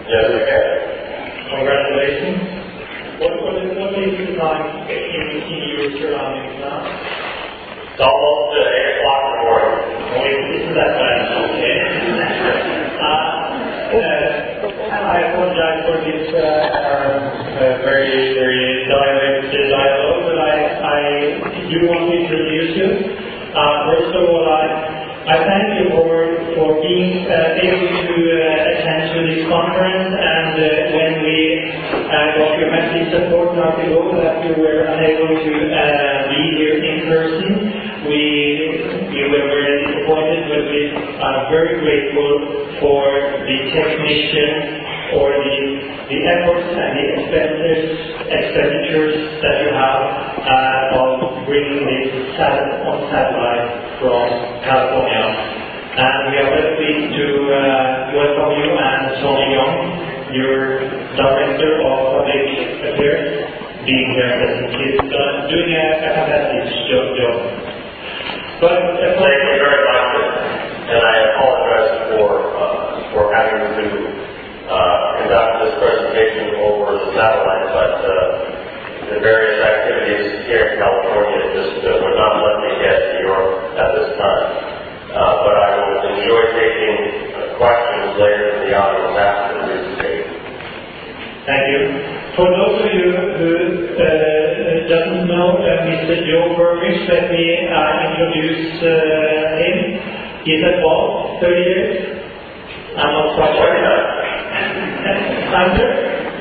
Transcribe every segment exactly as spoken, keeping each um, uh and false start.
Yes, I can. Congratulations. What, what, is, what is the time in, in your surroundings now? It's almost uh, eight o'clock in the morning. Oh, isn't that bad? Okay. uh, uh, I apologize for this uh, uh, very, very direct dialogue, but I, I do want to introduce you. Uh, first of all, I, I thank you for, for being uh, able to uh, attend to this conference, and uh, when we uh, got your message support not ago that you were unable to uh, be here in person, we, we were very disappointed, but we are very grateful for the technician or the, the efforts and the expenses, expenditures that you have uh, of bringing this sat- on satellite from California. And we are very pleased to uh, welcome you and Tony Young, your Director of Public Affairs, being here present. He's uh, doing a, a fantastic job. job. But uh, thank you very much, and I apologize for uh, for having to uh, conduct this presentation over the satellite, but uh, the various activities here in California just uh, would not let me get to Europe at this time. Uh, but I will enjoy taking uh, questions later in the audience after the presentation. Thank you. For those of you who uh, doesn't know uh, Mister Joe Burbidge, let me uh, introduce uh, him. He's at Walt, thirty years. I'm not quite sure. Under.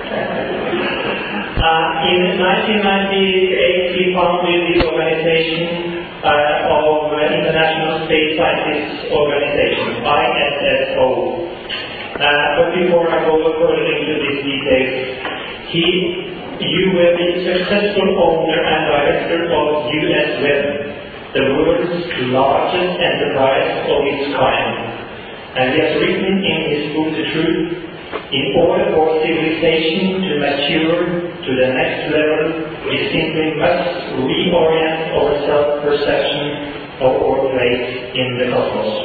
Uh, in nineteen ninety-eight, he founded the organization uh, of uh, International Space Scientists Organization, I S S O. Uh, but before I go further into these details, he, you were the successful owner and director of U S Web, the world's largest enterprise of its kind. And he has written in his book, The Truth, in order for civilization to mature to the next level, we simply must reorient our self-perception of our place in the cosmos.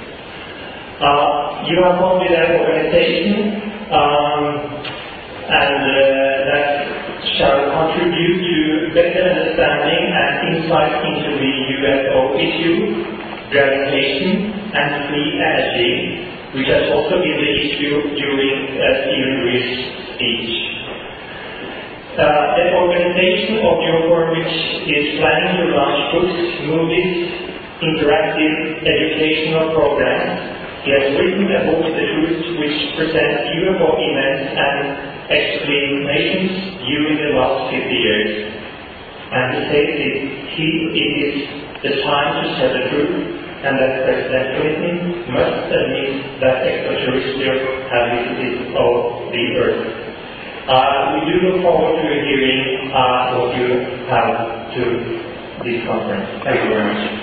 Uh, you have founded an organization um, and uh, that shall contribute to better understanding and insight into the U F O issue, gravitation, and free energy, which has also been the issue during uh, Stephen Reed's speech. Uh, the organization of Joe Burbidge is planning to launch books, movies, interactive educational programs. He has written a book, The Truth, which presents U F O events and explanations during the last fifty years. And he says it, he, it is the time to tell the truth, and that President Clinton must admit that extraterrestrials have visited the Earth. Uh, we do look forward to hearing uh, what you have to this conference. Thank you very much.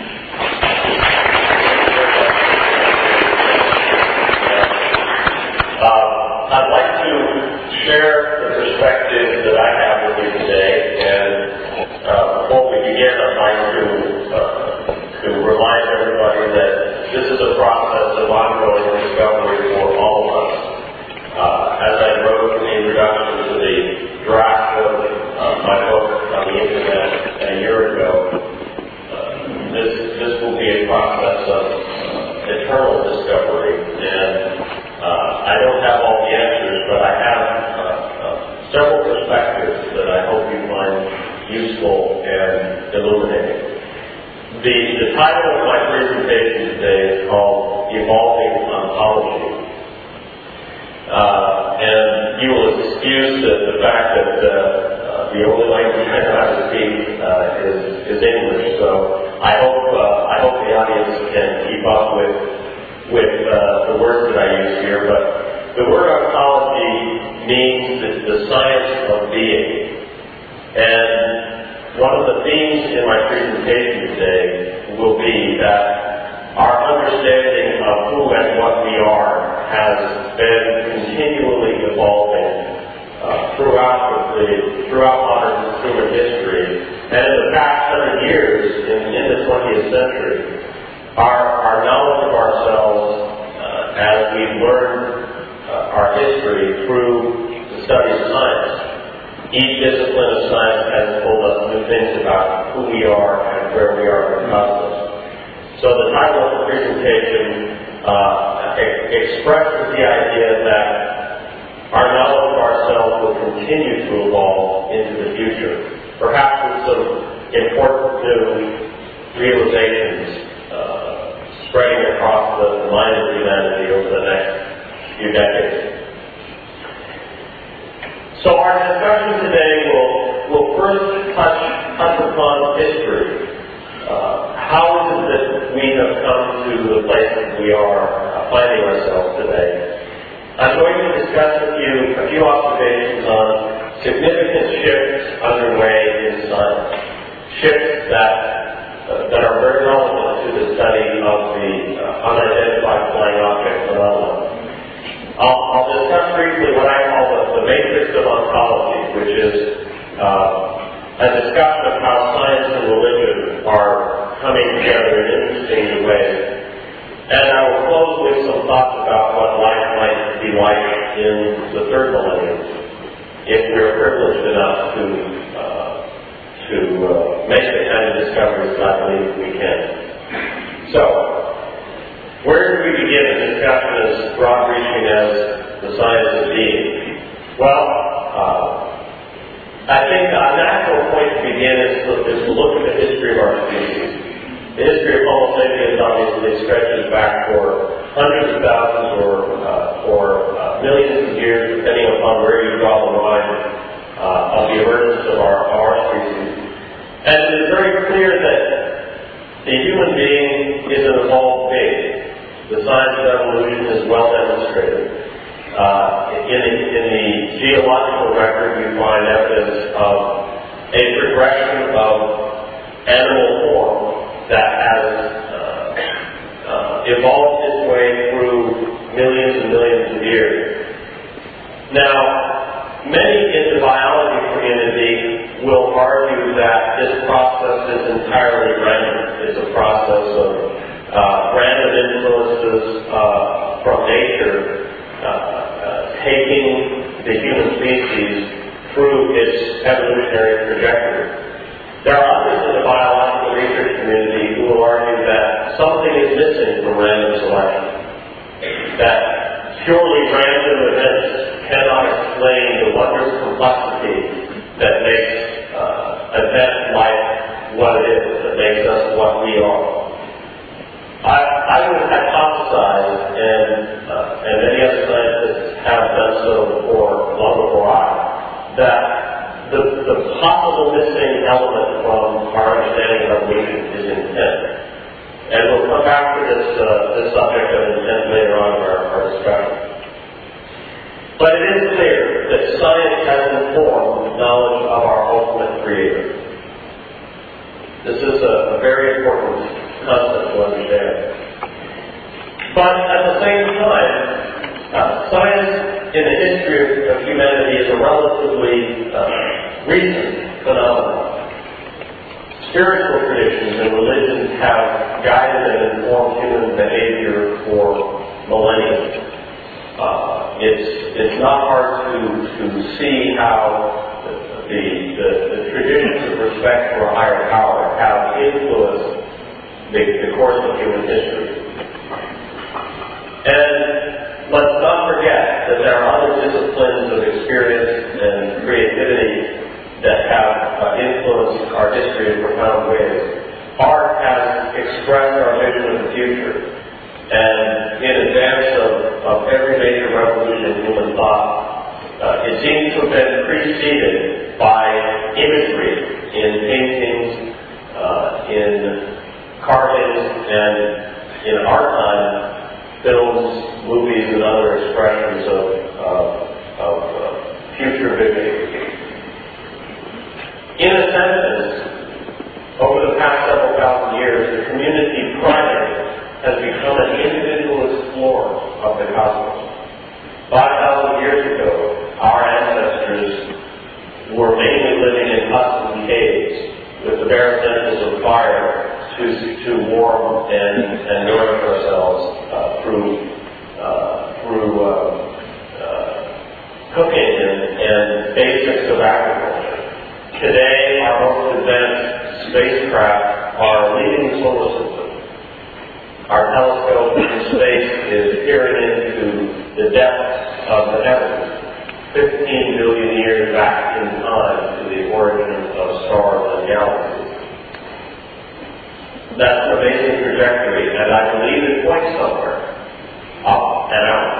Uh, I'd like to share the perspective that I have with you today, and uh, before we begin, I'd like to uh, to remind everybody that this is a process of ongoing discovery for all of us. Uh, as I wrote in the introduction to the draft of uh, my book on the internet a year ago, uh, this this will be a process of uh, eternal discovery, and Uh, I don't have all the answers, but I have uh, uh, several perspectives that I hope you find useful and illuminating. The, the title of my presentation today is called Evolving Ontology. Uh, and you will excuse the, the fact that uh, uh, the only language I know how to speak uh, is, is English, so I hope, uh, I hope the audience can keep up with with uh, the words that I use here, but the word ontology means the, the science of being. And one of the themes in my presentation today will be that our understanding of who and what we are has been continually evolving uh, throughout the throughout modern human history. And in the past hundred years, in, in the twentieth century, Our, our knowledge of ourselves, uh, as we've learned uh, our history history through the study of science. Each discipline of science has told us new things about who we are and where we are in the cosmos. So the title of the presentation uh, e- expresses the idea that our knowledge of ourselves will continue to evolve into the future, perhaps with some important new realizations uh, spreading across the mind of humanity over the next few decades. So our discussion today will, will first touch, touch upon history. Uh, how is it that we have come to the place that we are uh, finding ourselves today? I'm going to discuss with you a few observations on significant shifts underway in science. Shifts that, uh, that are very relevant to the study of the uh, unidentified flying object phenomenon. I'll, I'll discuss briefly what I call the, the matrix of ontology, which is uh, a discussion of how science and religion are coming together in interesting new ways. And I will close with some thoughts about what life might be like in the third millennium, if we're privileged enough to uh, to uh, make the kind of discoveries that I believe we can. So, where do we begin a discussion as broad-reaching as the science of being? Well, uh, I think a natural point to begin is to, is to look at the history of our species. The history of Homo sapiens obviously stretches back for hundreds of thousands or, uh, or uh, millions of years, depending upon where you draw the line uh, of the emergence of our, our species. And it is very clear that the human being is an evolved being. The science of evolution is well demonstrated. Uh, in, the, in the geological record, we find evidence of a progression of animal form that has uh, uh, evolved its way through millions and millions of years. Now, many in the biology community will argue that this process is entirely random. It's a process of uh, random influences uh, from nature uh, uh, taking the human species through its evolutionary trajectory. There are others in the biological research community who will argue that something is missing from random selection, that purely random events cannot explain the wondrous complexity that makes uh, event life what it is, that makes us what we are. I, I would hypothesize, and, uh, and many other scientists have done so before, long before I, that the, the possible missing element from our understanding of evolution is intent. And we'll come back to this, uh, this subject of intent later on in our, our discussion. But it is clear that science has informed knowledge of our ultimate creator. This is a, a very important concept to understand. But at the same time, uh, science in the history of, of humanity is a relatively uh, recent phenomenon. Spiritual traditions and religions have guided and informed human behavior for millennia. Uh, it's it's not hard to to see how the the, the the traditions of respect for a higher power have influenced the, the course of human history. And let's not forget that there are other disciplines of experience and creativity that have uh, influenced our history in profound ways. Art has expressed our vision of the future. And in advance of, of every major revolution in human thought, uh, it seems to have been preceded by imagery in paintings, uh, in carvings, and in our time, films, movies, and other expressions of, of, of uh, future vision. In a sentence, over the past several thousand years, the community primate has become an individual explorer of the cosmos. Five thousand years ago, our ancestors were mainly living in huts and caves with the bare essentials of fire to, to warm and, and nourish ourselves uh, through, uh, through uh, uh, cooking and, and basics of agriculture. Today, our most advanced spacecraft are leaving the solar system. Our telescope in space is peering into the depths of the heavens, fifteen billion years back in time to the origin of stars and galaxies. That's an amazing trajectory, and I believe it points somewhere, up and out.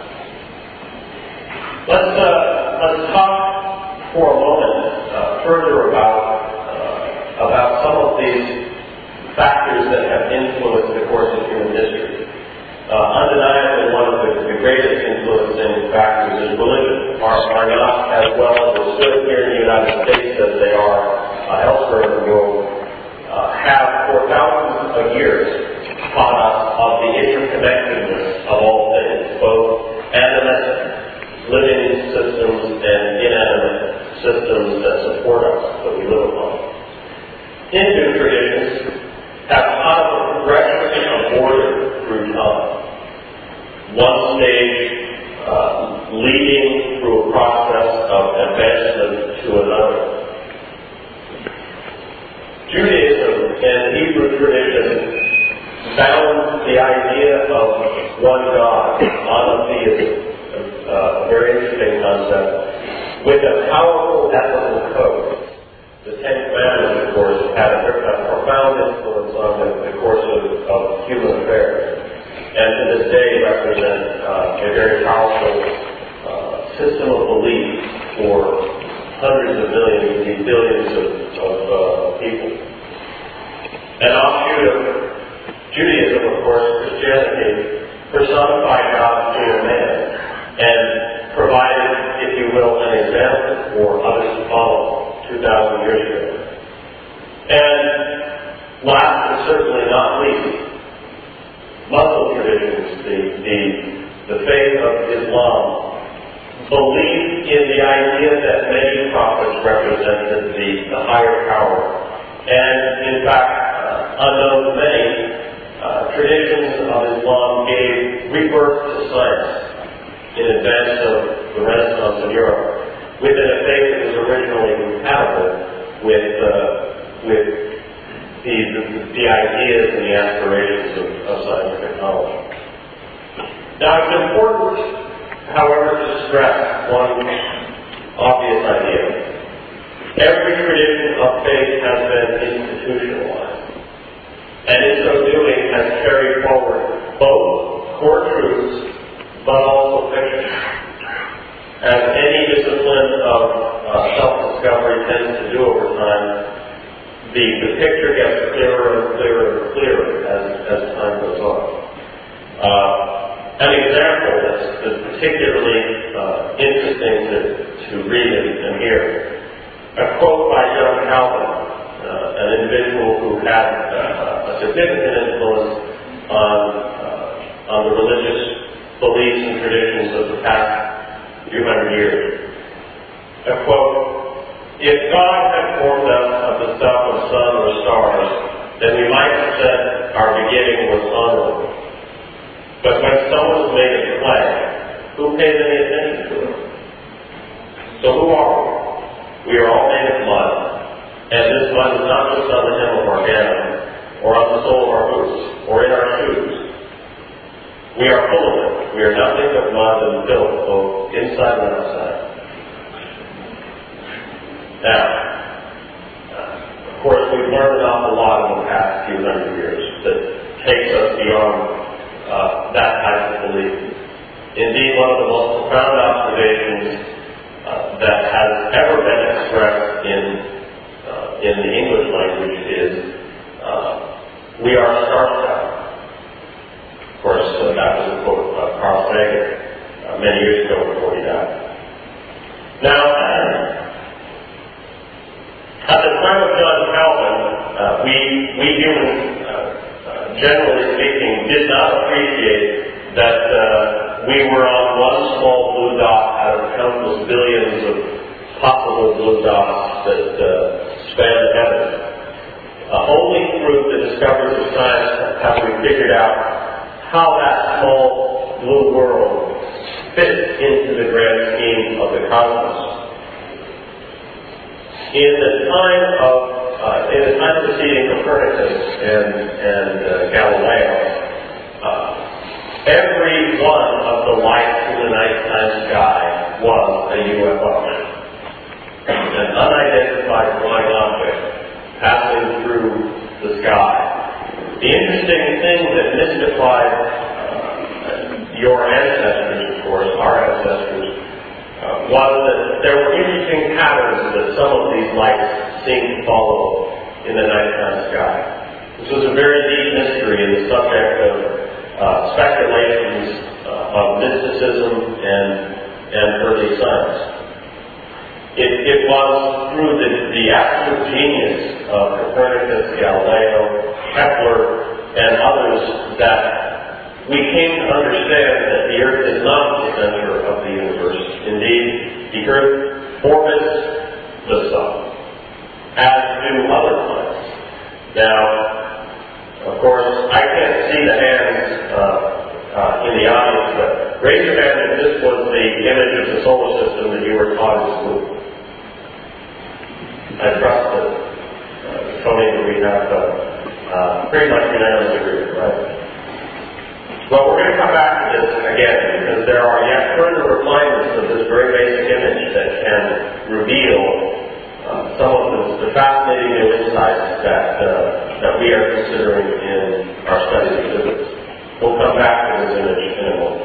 Let's uh, let's talk for a moment uh, further about uh, about some of these factors that have influenced the course of human history. Uh, undeniably, one of the, the greatest influencing factors is religion. Are, are not as well understood here in the United States as they are uh, elsewhere in the world. Uh, have for thousands of years taught us of the interconnectedness of all things, both animate living systems and inanimate systems that support us, that we live upon. Hindu traditions have taught us a progression of order through time. One stage uh, leading through a process of advancement to another. Judaism and Hebrew tradition found the idea of one God, monotheism, uh, a very interesting concept, with a powerful ethical code. The Ten Commandments, of course, had a, a profound influence on the, the course of, of human affairs, and to this day represent uh, a very powerful uh, system of belief for hundreds of millions, indeed billions of, of uh, people. An offshoot of Judaism, of course, Christianity, personified God through a man, and provided, if you will, an example for others to follow two thousand years ago. And last but certainly not least, Muslim traditions, the, the, the faith of Islam, believe in the idea that many prophets represented the, the higher power. And in fact, uh, unknown to many, uh, traditions of Islam gave rebirth to science in advance of the Renaissance in Europe, within a faith that was originally compatible with uh, with the, the the ideas and the aspirations of, of scientific knowledge. Now, it's important, however, to stress one obvious idea. Every tradition of faith has been institutionalized, and in so doing has carried forward both core truths but also fiction. As any discipline of uh, self-discovery tends to do over time, the, the picture gets clearer and clearer and clearer as, as time goes on. Uh, an example that's, that's particularly uh, interesting to, to read and, and hear. A quote by John Calvin, uh, an individual who had uh, a significant influence on, uh, on the religious beliefs and traditions of the past few hundred years. A quote, "If God had formed us of the stuff of sun or stars, then we might have said our beginning was honorable. But when someone was made of clay, who pays any attention to it? So who are we? We are all made of mud, and this mud is not just on the hem of our gown, or on the sole of our boots, or in our shoes. We are full of it. We are nothing but mud and filth, both inside and outside." Now, uh, of course, we've learned an awful lot in the past few hundred years that takes us beyond uh, that type of belief. Indeed, one of the most profound observations uh, that has ever been expressed in uh, in the English language is uh, we are star-studded. Of course, uh, that was a quote of uh, Carl Sagan uh, many years ago before he died. Now, at the time of John Calvin, uh, we, we humans, uh, uh, generally speaking, did not appreciate that uh, we were on one small blue dot out of countless billions of possible blue dots that uh, span the heavens. Uh, only through the discoveries of science have we figured out how that small blue world fits into the grand scheme of cosmos. In the time of, uh, in the time preceding Copernicus and, and uh, Galileo, uh, every one of the lights in the nighttime sky was a U F O, an unidentified flying object passing through the sky. The interesting thing that mystified uh, your ancestors, of course, our ancestors, uh, was that there were interesting patterns that some of these lights seemed to follow in the nighttime sky. This was a very deep mystery and the subject of uh, speculations uh, of mysticism and, and early science. It, it was through the, the absolute genius of Copernicus, Galileo, Kepler, and others that we came to understand that the Earth is not the center of the universe. Indeed, the Earth orbits the Sun, as do other planets. Now, of course, I can't see the hands uh, uh, in the audience, but raise your hand if this was the image of the solar system that you were taught in school. I trust that, uh, Tony, that we have uh, uh, pretty much unanimous agreement, right? Well, we're going to come back to this again because there are yet further refinements of this very basic image that can reveal uh, some of the, the fascinating new insights that uh, that we are considering in our studies of physics. We'll come back to this image in a moment.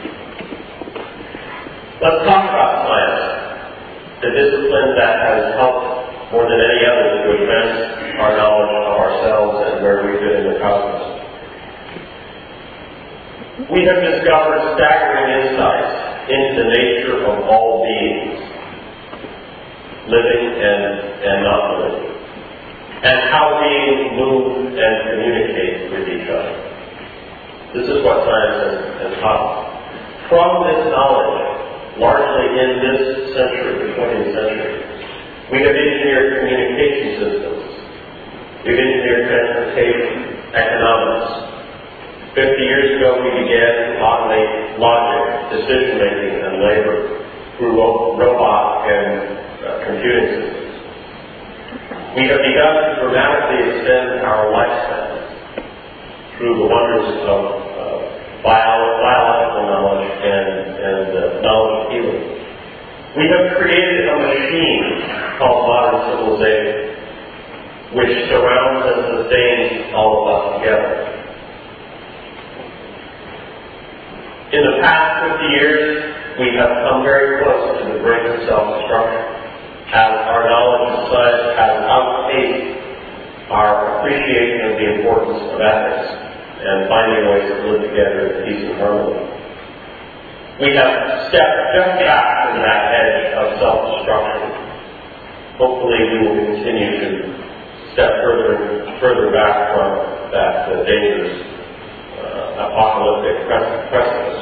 Let's talk about science, the discipline that has helped more than any other to advance our knowledge of ourselves and where we fit in the cosmos. We have discovered staggering insights into the nature of all beings, living and, and not living, and how beings move and communicate with each other. This is what science has, has taught. From this knowledge, largely in this century, the twentieth century, we have engineered communication systems. We've engineered transportation, economics. Fifty years ago, we began to automate logic, decision-making, and labor through ro- robot and uh, computing systems. We have begun to dramatically extend our lifespan through the wonders of uh, bio- biological knowledge and, and uh, knowledge of healing. We have created a machine called modern civilization, which surrounds and sustains all of us together. In the past fifty years, we have come very close to the brink of self-destruction, as our knowledge of science has outpaced our appreciation of the importance of ethics and finding ways to live together in peace and harmony. We have stepped just back from that edge of self-destruction. Hopefully, we will continue to step further further back from that uh, dangerous uh, apocalyptic precipice.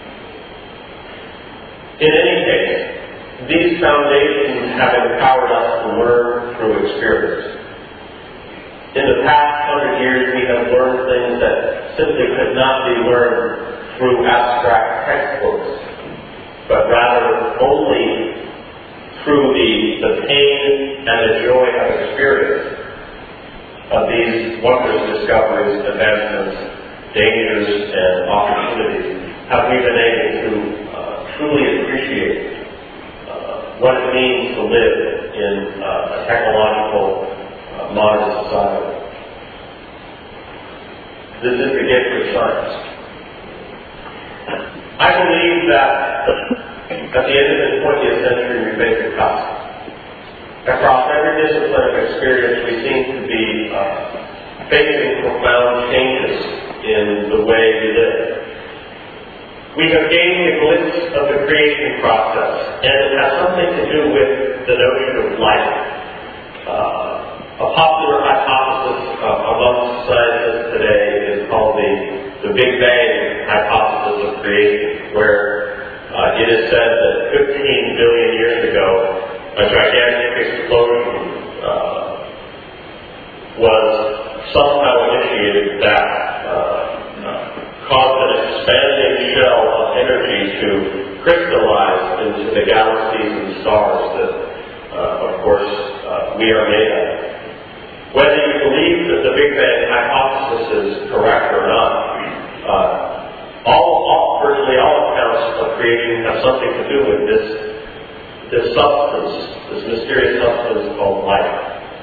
In any case, these foundations have empowered us to learn through experience. In the past hundred years, we have learned things that simply could not be learned through abstract textbooks, but rather only through the, the pain and the joy of experience of these wondrous discoveries, advancements, dangers, and opportunities, have we been able to uh, truly appreciate uh, what it means to live in uh, a technological uh, modern society. This is the gift of science. I believe that at the end of the twentieth century we face a cusp. Across every discipline of experience we seem to be uh, facing profound changes in the way we live. We have gained a glimpse of the creation process, and it has something to do with the notion of life. Uh, a popular hypothesis uh, amongst scientists today is called the, the Big Bang hypothesis of creation, where uh, it is said that fifteen billion years ago, a gigantic explosion uh, was somehow initiated that uh, caused an expanding shell of energy to crystallize into the galaxies stars that, uh, of course, uh, we are made of. Whether you believe that the Big Bang hypothesis is correct or not, uh, all, all, virtually all accounts of creation have something to do with this, this substance, this mysterious substance called life.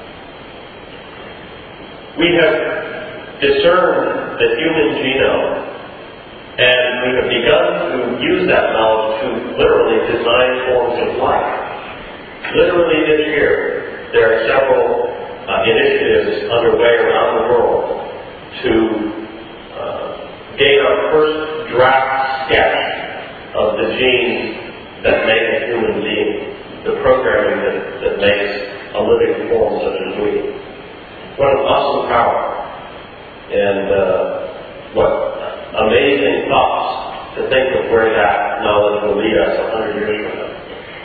We have discerned the human genome, and we have begun to use that knowledge to literally design forms of life. Literally this year, there are several uh, initiatives underway around the world to uh, gain our first draft sketch of the genes that make a human being, the programming that, that makes a living form such as we. What an awesome power. And uh, what amazing thoughts to think of where that knowledge will lead us a hundred years from now.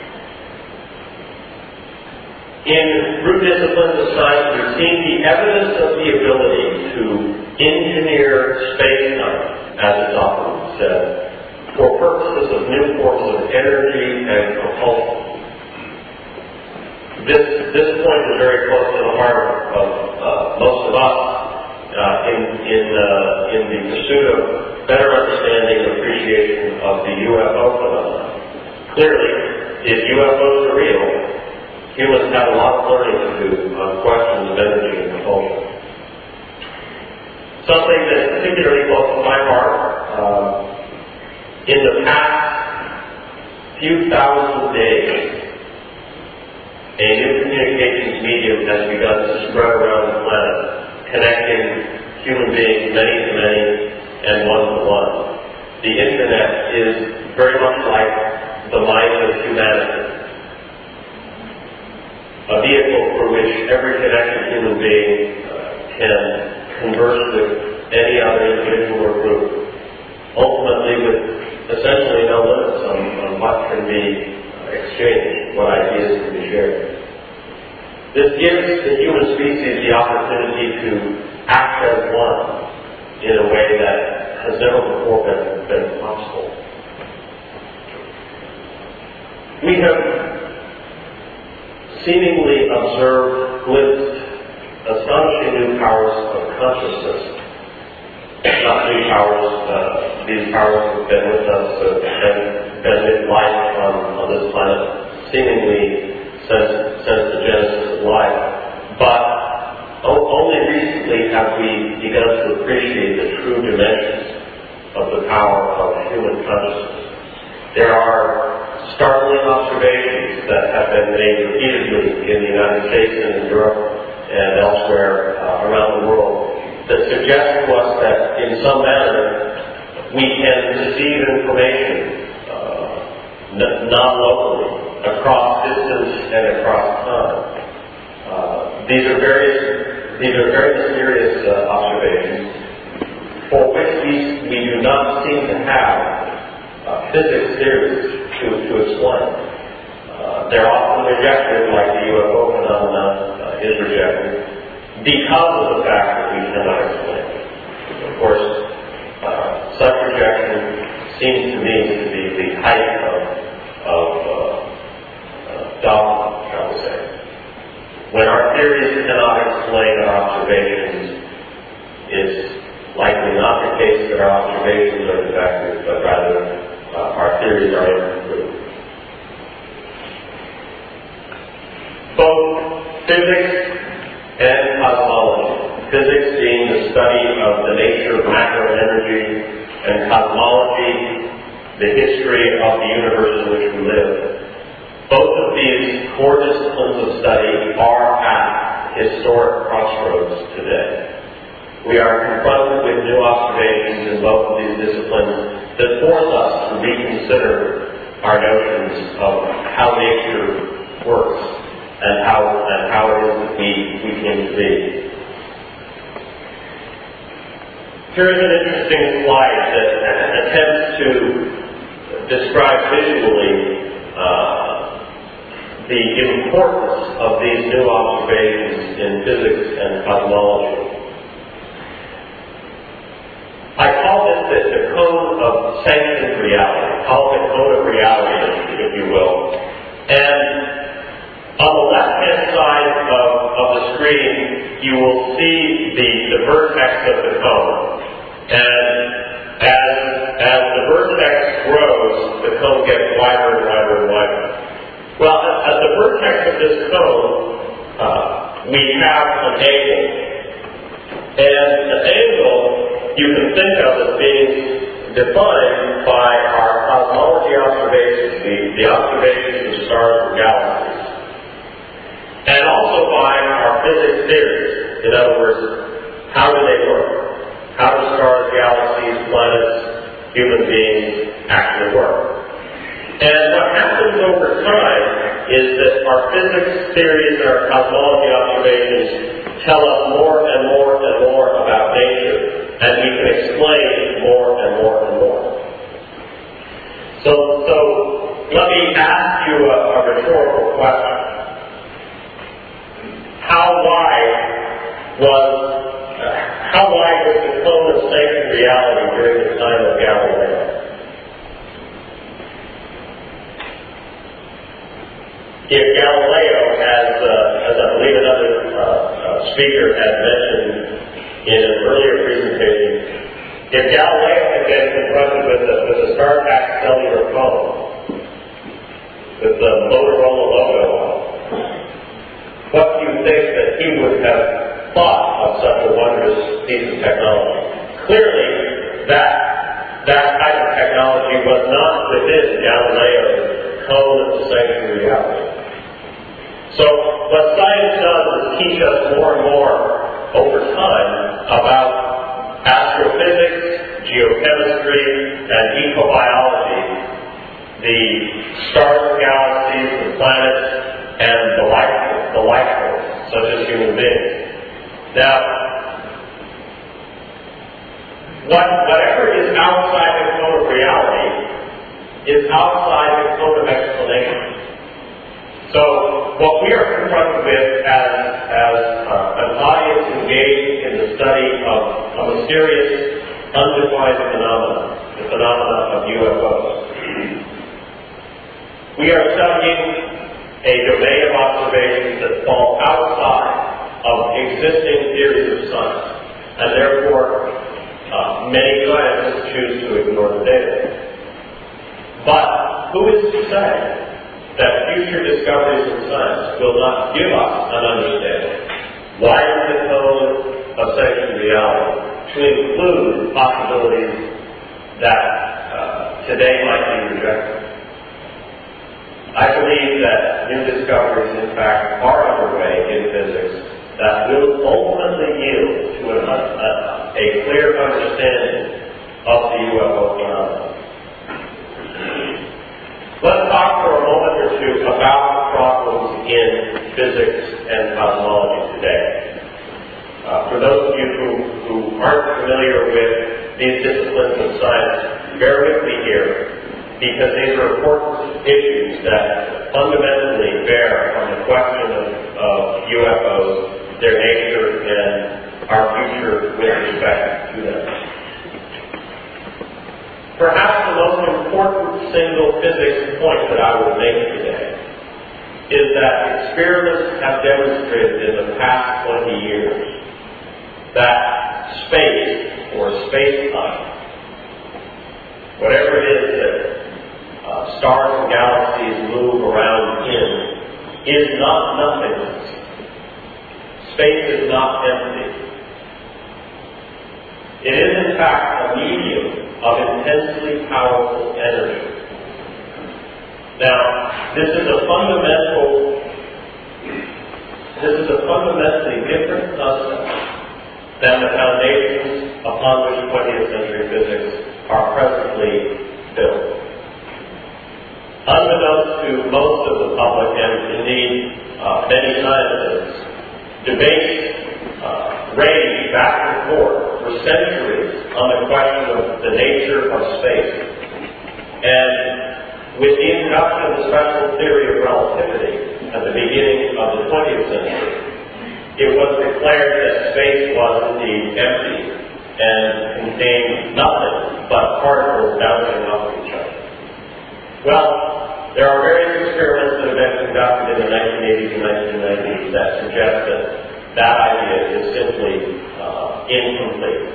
In root disciplines of science, we've seen the evidence of the ability to engineer space-time, as it's often said, for purposes of new forms of energy and propulsion. This, this point is very close to the heart of uh, most of us uh, in, in, uh, in the pursuit of better understanding and appreciation of the U F O phenomenon. Clearly, if U F Os are real, humans have a lot of learning to do on questions of energy and propulsion. Something that's particularly close to my heart, uh, in the past few thousand days, a new communications medium has begun to spread around the planet, connecting human beings many to many and one to one. The Internet is very much like the mind of humanity, a vehicle for which every connected human being uh, can converse with any other individual or group, ultimately with essentially no limits on, on what can be exchanged, what ideas can be shared. This gives the human species the opportunity to act as one in a way that has never before been, been possible. We have seemingly observed, glimpsed, astonishing new powers of consciousness. Not new powers, uh, these powers have been with us uh, and been with life on, on this planet seemingly since, since the genesis of life. But o- only recently have we begun to appreciate the true dimensions of the power of human consciousness. There are startling observations that have been made repeatedly in the United States and in Europe and elsewhere uh, around the world that suggest to us that in some manner we can receive information uh, n- non-locally, across distance and across time. Uh, these are various, these are very mysterious uh, observations for which we, we do not seem to have uh, physics theories to, to explain. Uh, they're often rejected, like the U F O phenomenon uh, is rejected, because of the fact that we cannot explain it. Of course, uh, such rejection seems to me to be the height of, of uh, uh, dogma, shall we say. When our theories cannot explain our observations, it's likely not the case that our observations are defective, but rather uh, our theories are incomplete. Both physics and cosmology, physics being the study of the nature of matter and energy, and cosmology, the history of the universe in which we live. Both of these core disciplines of study are at historic crossroads today. We are confronted with new observations in both of these disciplines that force us to reconsider our notions of how nature works and how and how it is that we, we came to be. Here is an interesting slide that attempts to describe visually uh, the importance of these new observations in physics and cosmology. I call this the, the code of sanctioned reality. I call it the code of reality, if you will. And screen, you will see the, the vertex of the cone. And as, as the vertex grows, the cone gets wider and wider and wider. Well, at, at the vertex of this cone, uh, we have an angle. And the angle you can think of as being defined by our cosmology observations, the, the observations of stars and galaxies, and also by our physics theories. In other words, how do they work? How do stars, galaxies, planets, human beings actually work? And what happens over time is that our physics theories and our cosmology observations tell us more and more and more about nature, and we can explain more and more and more. So, so let me ask you a, a rhetorical question. How wide was uh, how wide was the cone of sanctioned reality during the time of Galileo? If Galileo, as uh, as I believe another uh, uh, speaker had mentioned in an earlier presentation, if Galileo had been confronted with a, with a StarTAC cellular phone with the Motorola logo on it, what do you think that he would have thought of such a wondrous piece of technology? Clearly, that that type of technology was not within Galileo's cone of sanctioned reality. So what science does is teach us more and more over time about astrophysics, geochemistry, and ecobiology, the stars, galaxies, the planets, and the life, the life force, such as human beings. Now, what, whatever is outside the cone of reality is outside the cone of explanation. So, what we are confronted with as, as uh, an audience engaged in the study of a mysterious, undefined phenomenon, the phenomena of U F Os. We are studying a domain of observations that fall outside of existing theories of science, and therefore uh, many scientists choose to ignore the data. But who is to say that future discoveries in science will not give us an understanding? Why is the cone of sanctioned reality to include possibilities that uh, today might be rejected? I believe that new discoveries, in fact, are underway in physics that will ultimately yield to an, a, a clear understanding of the U F O phenomenon. Let's talk for a moment or two about the problems in physics and cosmology today. Uh, for those of you who, who aren't familiar with these disciplines of science, bear with me here, because these are important issues that fundamentally bear on the question of, of U F Os, their nature, and our future with respect to them. Perhaps the most important single physics point that I will make today is that experiments have demonstrated in the past twenty years that space, or space-time, whatever it is that uh, stars and galaxies move around in, is not nothingness. Space is not empty. It is, in fact, a medium of intensely powerful energy. Now, this is a fundamental, this is a fundamentally different concept than the foundations upon which twentieth century physics are presently built. Unbeknownst to most of the public, and indeed uh, many scientists, debates uh, rage back and forth for centuries on the question of the nature of space. And with the introduction of the special theory of relativity at the beginning of the twentieth century, it was declared that space was indeed empty and contained nothing but particles bouncing off of each other. Well, there are various experiments that have been conducted in the nineteen eighties and nineteen nineties that suggest that that idea is simply uh, incomplete.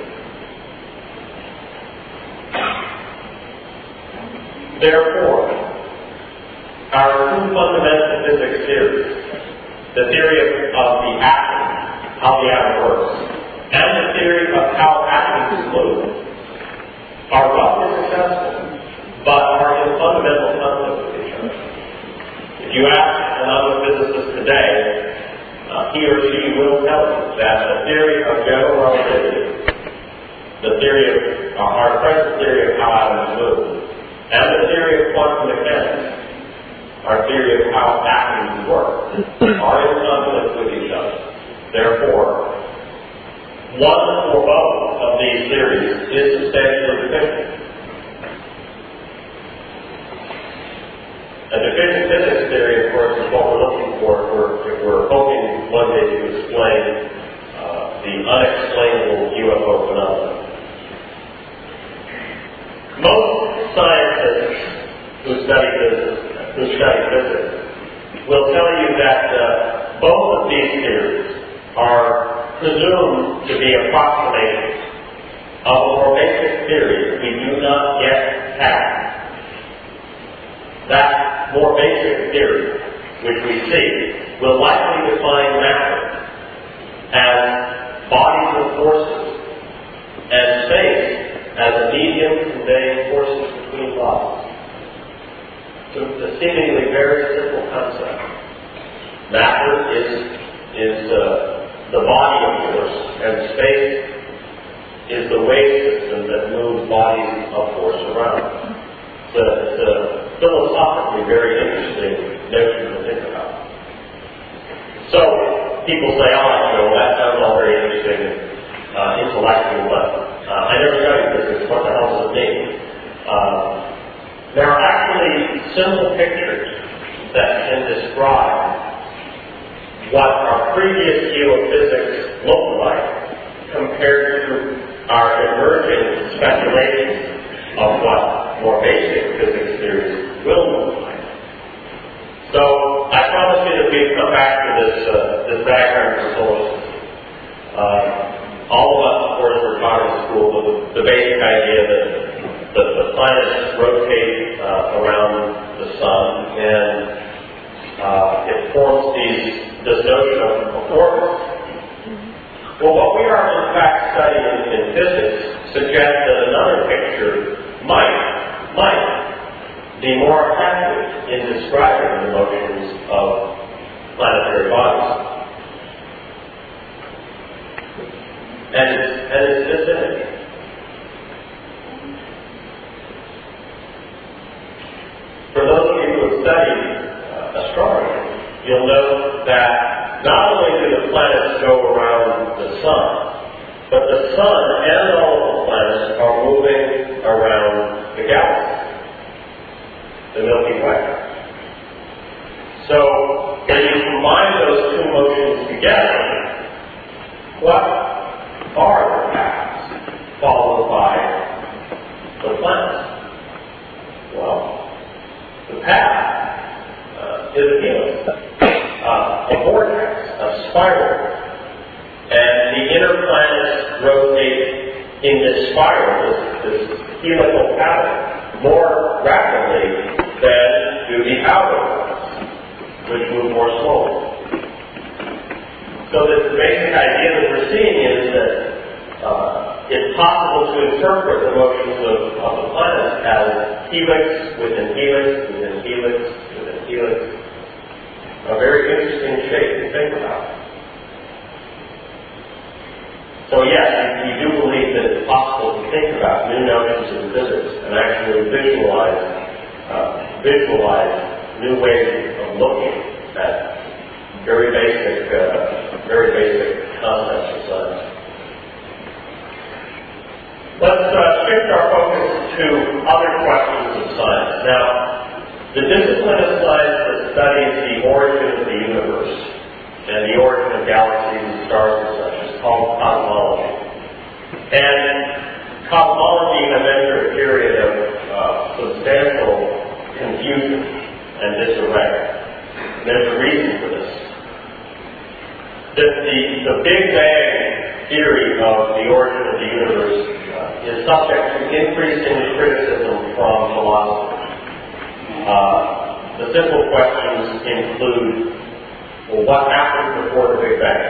Therefore, our two fundamental physics theories, the theory of, of the atom, how the atom works, and the theory of how atoms move, are roughly successful, but are in fundamental conflict with each other. If you ask another physicist today, uh, he or she will tell you that the theory of general relativity, the theory of uh, our present theory of how atoms move, and the theory of quantum mechanics, our theory of how atoms work, are in conflict with each other. Therefore, one or both of these theories is substantially deficient. A deficient physics theory, of course, is what we're looking for if we're, if we're hoping one day to explain uh, the unexplainable U F O phenomenon. Most scientists who study physics, who study physics will tell you that uh, both of these theories are presumed to be approximations of a more basic theory we do not yet have. That more basic theory, which we see, will likely define matter as bodies of forces and space as a medium conveying forces between bodies. So it's a seemingly very simple concept. Matter is, is uh, the body of force, and space is the wave system that moves bodies of force around. It's a, it's a philosophically very interesting notion to think about. So people say, oh, you know, that sounds all very interesting and uh, intellectual, but uh, I never studied physics. What the hell does it mean? Uh, there are actually simple pictures that can describe what our previous view of physics looked like compared to our emerging speculations of what more basic physics theories will look like. So I promise you that we've come back to this uh, this diagram for solar system. Uh, all of us, of course, were taught in school the, the basic idea that the, the planets rotate uh, around the sun, and uh, it forms these this notion of orbits. Well, what we are in fact studying in physics suggests that another picture might, might be more effective in describing the motions of planetary bodies. And it's, and it's this image. For those of you who have studied uh, astronomy, you'll know that not only do the planets go around the sun, but the sun and all of the planets are moving around the galaxy, the Milky Way. So, when you combine those two motions together, what are the paths followed by the planets? Well, the path uh, is a helix, uh, a vortex, a spiral. And the inner planets rotate in this spiral, this, this helical pattern, more rapidly than do the outer planets, which move more slowly. So this basic idea that we're seeing is that uh, it's possible to interpret the motions of, of the planets as helix within helix within helix within helix. A very interesting shape to think about. So yes, we do believe that it's possible to think about new notions in physics and actually visualize, uh, visualize new ways of looking at very basic, uh, very basic concepts of science. Let's uh, shift our focus to other questions of science. Now, the discipline of science that studies the origin of the universe and the origin of galaxies and stars and such is called cosmology. And cosmology has entered a period of uh, substantial confusion and disarray. And there's a reason for this. the, the, the Big Bang theory of the origin of the universe uh, is subject to increasing criticism from philosophers. Uh, the simple questions include, well, what happened before the Big Bang?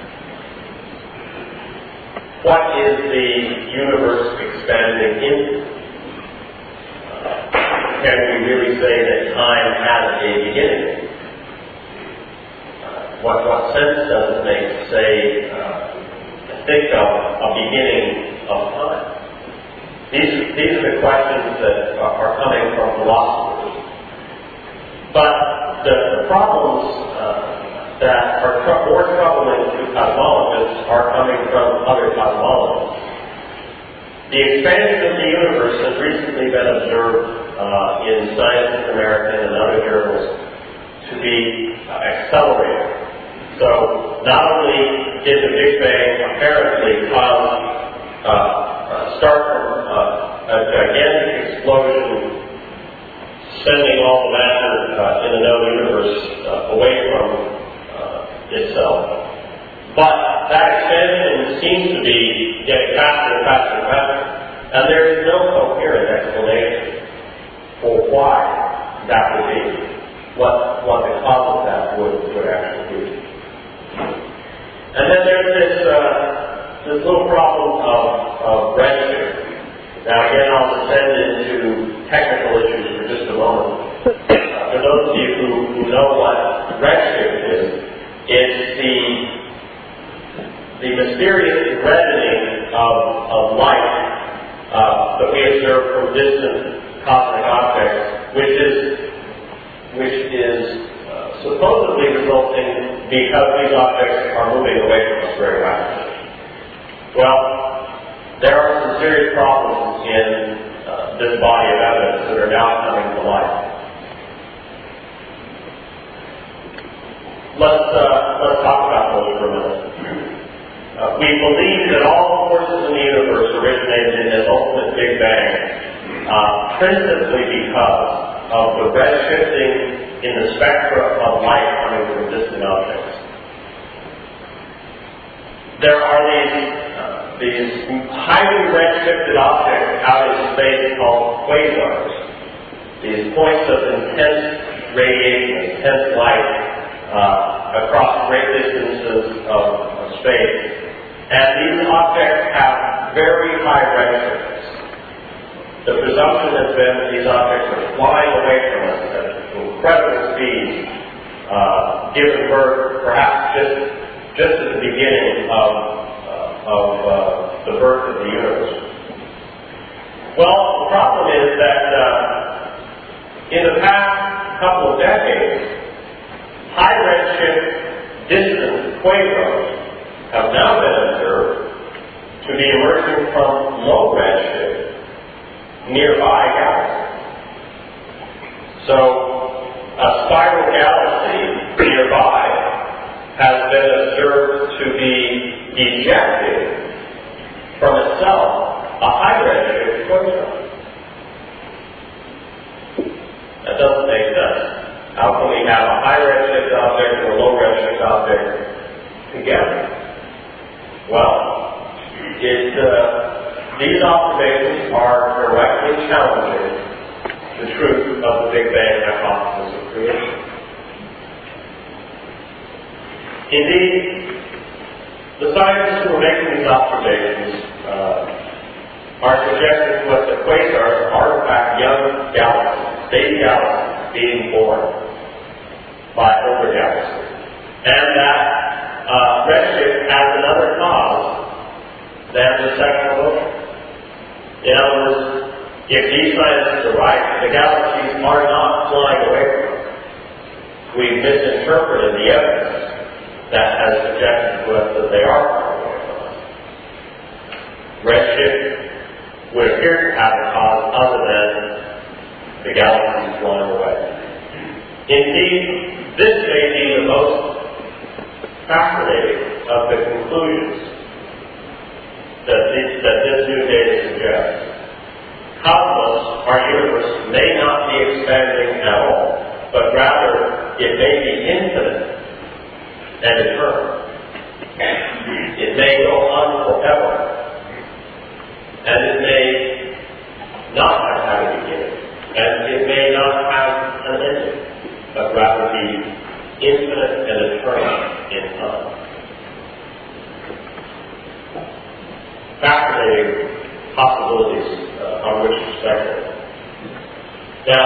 What is the universe expanding into? Uh, can we really say that time has a beginning? Uh, what, what sense does it make to say, uh, to think of a beginning of time? These, these are the questions that are, are coming from philosophers. But the, the problems uh, that are tr- more troubling to cosmologists are coming from other cosmologists. The expansion of the universe has recently been observed uh, in Scientific American and other journals to be uh, accelerated. So not only did the Big Bang apparently cause uh, uh, start from uh, a gigantic explosion, sending all the matter uh, in the known universe uh, away from uh, itself. But that expansion seems to be getting faster and faster and faster, and there is no coherent explanation for why that would be, what, what the cause of that would, would actually be. And then there's this, uh, this little problem of, of redshift. Now again, I'll descend into technical issues for just a moment. Uh, for those of you who, who know what redshift is, it's the, the mysterious reddening of, of light uh, that we observe from distant cosmic objects, which is, which is uh, supposedly resulting because these objects are moving away from us very rapidly. Well, there are some serious problems in uh, this body of evidence that are now coming to light. Let's, uh, let's talk about those for a minute. Uh, we believe that all the forces in the universe originated in this ultimate Big Bang, uh, principally because of the redshifting in the spectra of light coming from distant objects. There are these uh, these highly redshifted objects out in space called quasars. These points of intense radiation, intense light uh, across great distances of, of space. And these objects have very high redshifts. The presumption has been that these objects are flying away from us at incredible speeds, uh, giving birth perhaps just, just at the beginning of of uh, the birth of the universe. Well, the problem is that uh, in the past couple of decades, high redshift distant quasars have now been observed to be emerging from low redshift nearby galaxies. So, a spiral galaxy nearby has been observed to be ejected from itself a high redshift quasar. That doesn't make sense. How can we have a high redshift object and a low redshift object together? Well, it, uh, these observations are directly challenging the truth of the Big Bang hypothesis of creation. Indeed, the scientists who are making these observations uh, are suggesting what the quasars are in fact young galaxies, baby galaxies being born by older galaxies. And that uh, redshift has another cause than the sexual motion. In other words, if these scientists are right, the galaxies are not flying away from us. We've misinterpreted the evidence that has suggested to us that they are far away from us. Redshift would appear to have a cause other than the galaxies flying away. Indeed, this may be the most fascinating of the conclusions that this, that this new data suggests. Cosmos, our universe, may not be expanding at all, but rather it may be infinite and eternal. It may go on forever, and it may not have had a beginning, and it may not have an ending, but rather be infinite and eternal in time. Fascinating possibilities uh, on which to speculate. Now,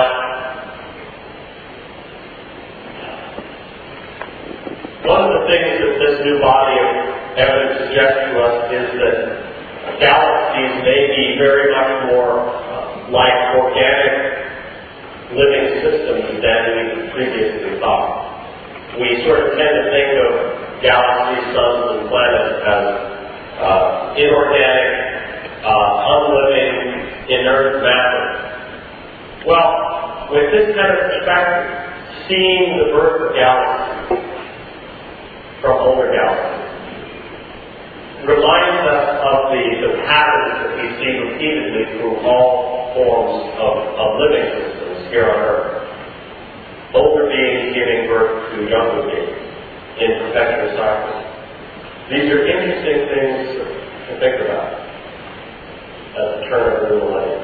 one of the things that this new body of evidence suggests to us is that galaxies may be very much more uh, like organic living systems than we previously thought. We sort of tend to think of galaxies, suns, and planets as uh, inorganic, uh, unliving, inert matter. Well, with this kind of perspective, seeing the birth of galaxies from older galaxies reminds us of the, the patterns that we see repeatedly through all forms of, of living systems here on Earth. Older beings giving birth to younger beings in perpetual cycles. These are interesting things to think about at the turn of the millennium.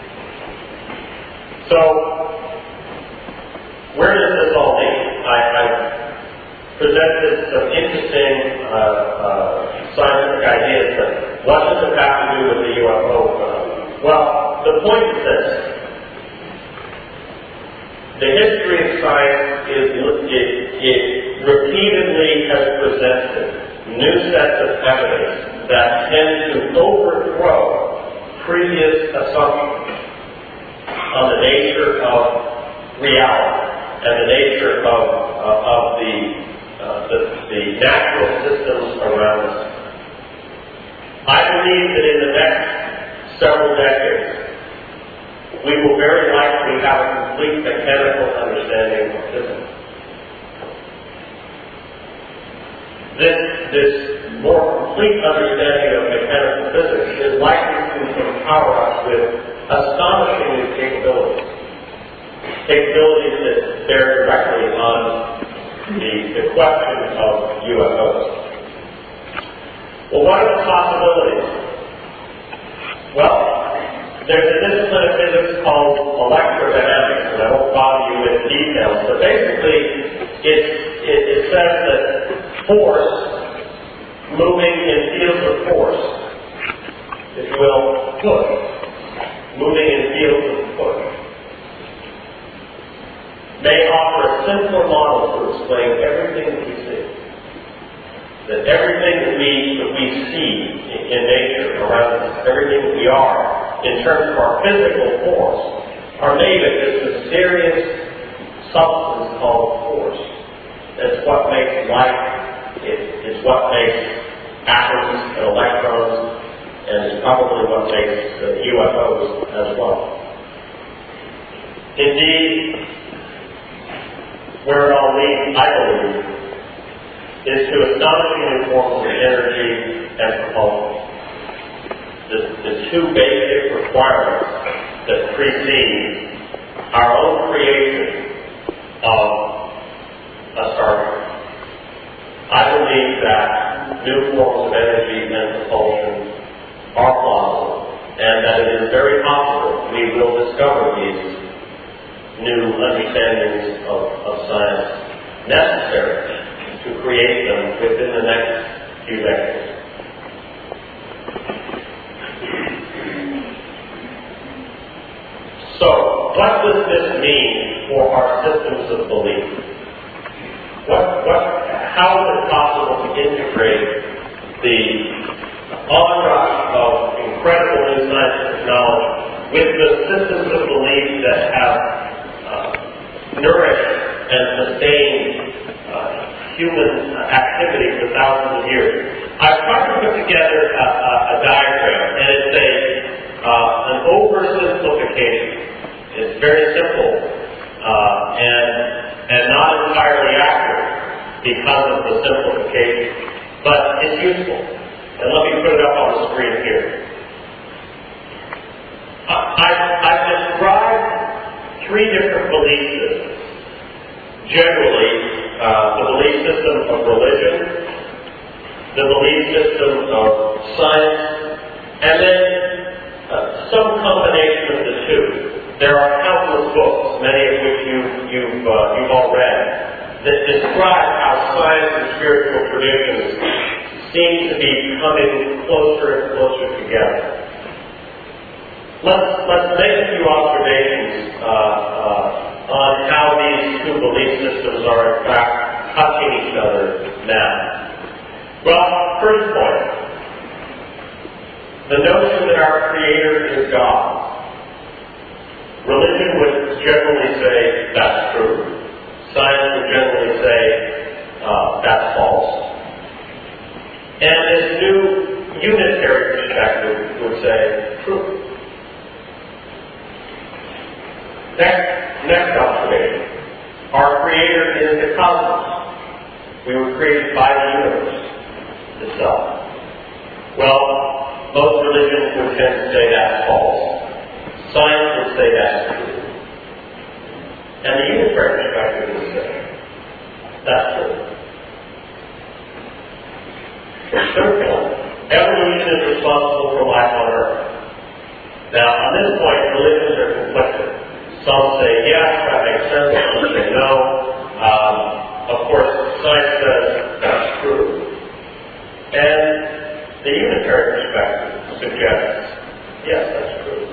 So, where does this all lead? I, I presented some interesting uh, uh, scientific ideas, but what does it have to do with the U F O? Uh, well, the point is this. The history of science is, it, it repeatedly has presented new sets of evidence that tend to overthrow previous assumptions on the nature of reality and the nature of, uh, of the, uh, the, the natural systems around us. I believe that in the next several decades, we will very likely have a complete mechanical understanding of physics. This, this more complete understanding of mechanical physics is likely to empower us with astonishing new capabilities. Capabilities that bear directly on the, the question of U F Os. Well, what are the possibilities? Well, there's a discipline of physics called electrodynamics, and I won't bother you with details, but basically it, it, it says that force moving in fields of force, if you will, push, moving in fields of push, may offer a simpler model to explain everything that we see. That everything that we, that we see in, in nature around us, everything that we are, in terms of our physical force, are made of this mysterious substance called force. It's what makes life, it, it's what makes atoms and electrons, and it's probably what makes uh, U F Os as well. Indeed, where it all leads, I believe, is to astonishing new forms of energy and propulsion. The, the two basic requirements that precede our own creation of a starship. I believe that new forms of energy and propulsion are plausible, and that it is very possible we will discover these new understandings of, of science necessary to create them within the next few decades. So, what does this mean for our systems of belief? What, what, how is it possible to integrate the onrush of incredible new scientific knowledge with the systems of belief that have uh, nourished and sustained uh, human activity for thousands of years? I've tried to put together a, a, a diagram, and it's a uh, an oversimplification. It's very simple uh, and and not entirely accurate because of the simplification, but it's useful. And let me put it up on the screen here. I, I've described three different belief systems. Generally, uh, the belief system of religion, the belief system of science, and then uh, some combination of the two. There are countless books, many of which you, you've, uh, you've all read, that describe how science and spiritual traditions seem to be coming closer and closer together. Let's, let's make a few observations uh, uh, on how these two belief systems are in fact touching each other now. Well, first point, the notion that our Creator is God. Religion would generally say that's true. Science would generally say uh, that's false. And this new unitary perspective would say true. Next, next observation. Our Creator is the cosmos. We were created by the universe itself. Well, most religions would tend to say that's false. Science would say that's true. And the unitary perspective would say that's true. Third point, evolution is responsible for life on Earth. Now, on this point, religions are conflicted. Some say yes, that makes sense. Some say no. Um, of course, science says that's true. And the unitary perspective suggests yes, that's true.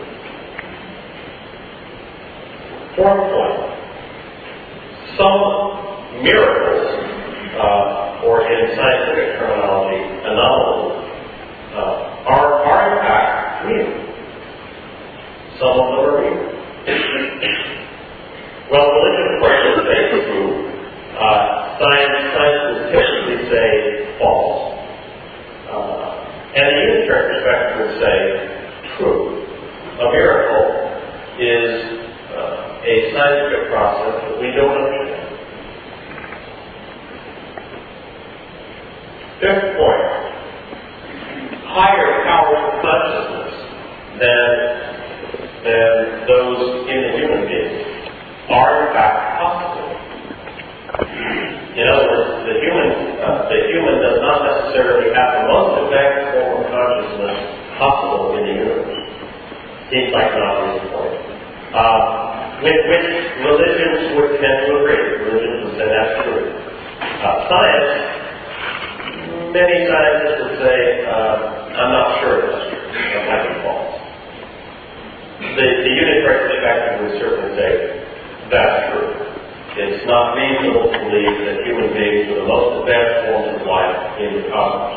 Fourth point, some miracles, uh, or in scientific terminology, anomalies, uh, are, are in fact real. Some of them are real. Well, religion, of course, would say true. Uh, science, science would typically say false. Uh, and the unitary perspective would say true. A miracle is uh, a scientific process that we don't understand. Fifth point, higher powers of consciousness than, than those in the human being are in fact possible. In other words, the human, uh, the human does not necessarily have the most advanced form of consciousness possible in the universe. Seems like an obvious point. Uh, with which religions would tend to agree. Religions would say that's true. Uh, science, many scientists would say, uh, I'm not sure that's true. That might be false. The, the unitary perspective would certainly say that's true. It's not reasonable to believe that human beings are the most advanced forms of life in the cosmos.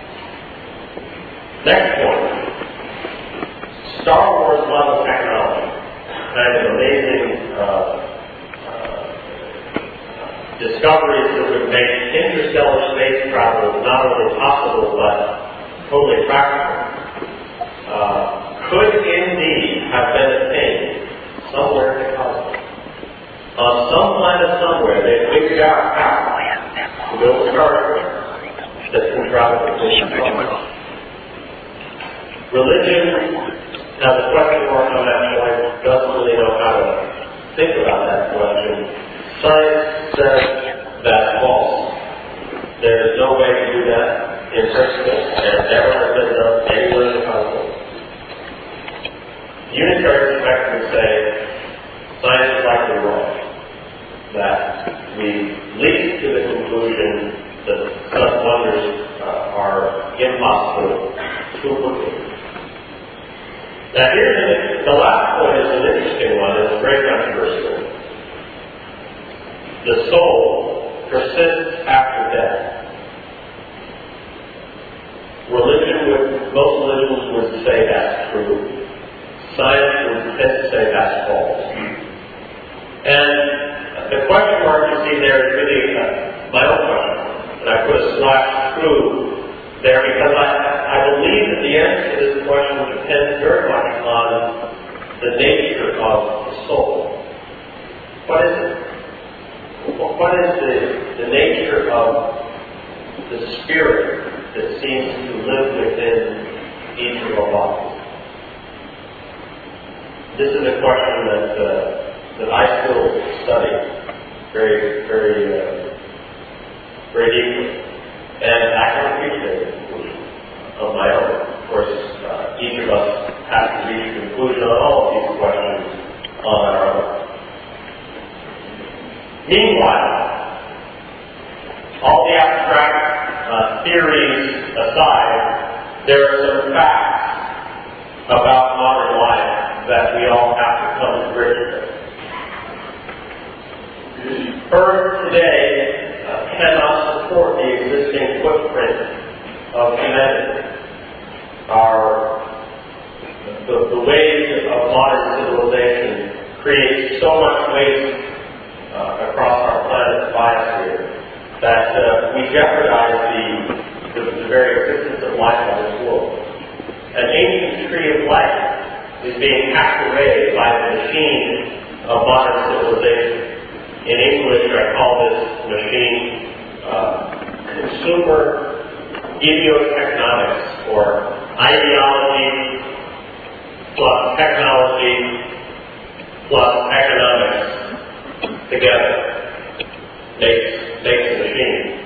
Next point. Star Wars level technology. Kind of amazing uh, uh, discoveries that would make interstellar space travel not only possible but totally practical. Uh, could indeed have been attained somewhere in the cosmos. On some planet somewhere, they figured out how to build a star that can travel between stars. Religion has a question mark on that point, doesn't really know how to think about that question. Science says that's false. There is no way to do that in principle, and it never has been done anywhere in the cosmos. Unitary perspective would say science is likely wrong. That we lead to the conclusion that such wonders uh, are impossible to believe. Now here's the, the last point is an interesting one, and it's very controversial. The soul persists after death. Religion would, most religions would say that's true. Science would tend to say that's false. And the question mark you see there is really uh, my own question. And I put a slash true there because I, I believe that the answer to this question depends very much on the nature of the soul. What is it? What is the, the nature of the spirit that seems to live within each of our bodies? This is a question that uh, that I still study very, very, uh, very deeply. And I can appreciate Meanwhile, all the abstract uh, theories aside, there are some facts about modern life that we all have to come to grips with. Earth today uh, cannot support the existing footprint of humanity. Our, the, the waves of modern civilization create so much waste uh, across our planet's biosphere that uh, we jeopardize the, the, the very existence of life on this world. An ancient tree of life is being hacked away by the machine of modern civilization. In English, I call this machine uh, consumer ideotechnomics, or ideology plus technology plus economics together makes, makes a machine.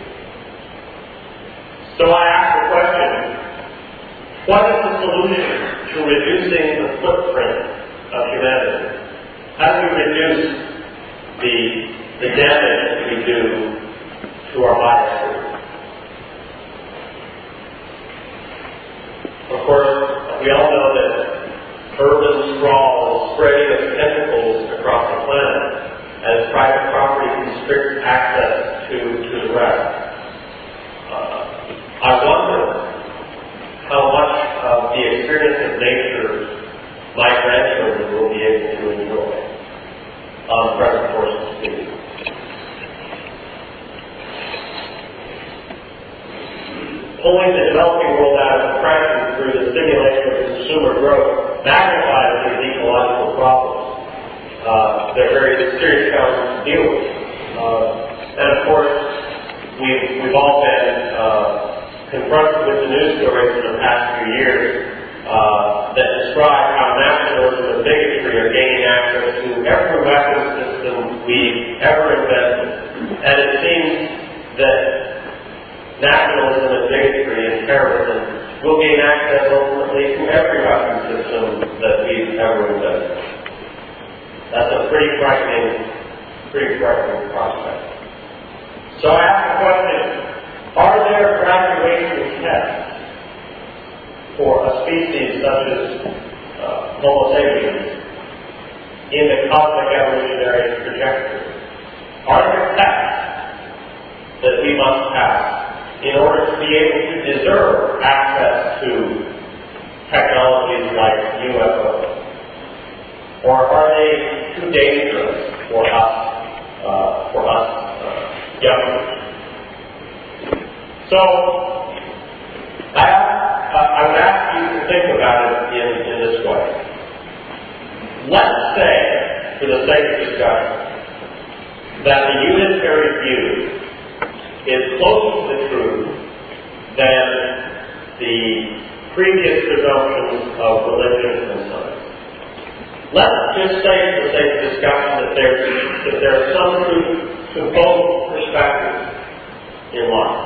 So I ask the question, what is the solution to reducing the footprint of humanity? How do we reduce the, the damage we do to our biosphere? Of course, we all know that urban sprawl is spreading its tentacles across the planet as private property constricts access to, to the rest. Uh, I wonder how much of the experience of nature my grandchildren will be able to enjoy on the present course of speed. Pulling the developing world out of depression through the stimulation of consumer growth magnifies these ecological problems. Uh, they're very serious challenges to deal with. Uh, and of course, we've, we've all been uh, confronted with the news stories in the past few years uh, that describe how nationalism and bigotry are gaining access to every weapon system we've ever invented. And it seems that nationalism and bigotry and terrorism will gain access ultimately to every weapon system that we've ever invented. That's a pretty frightening, pretty frightening prospect. So I ask the question, are there graduation tests for a species such as uh, Homo sapiens in the cosmic evolutionary trajectory? Are there tests that we must pass in order to be able to deserve access to technologies like U F Os? Or are they too dangerous for us, uh, for us uh, youngsters? So, I, uh, I would ask you to think about it in, in this way. Let's say, for the sake of discussion, that the unitary view is closer to the truth than the previous presumptions of religion and science. Let's just say, for the sake of discussion, that there's, that there's some truth to both perspectives in life.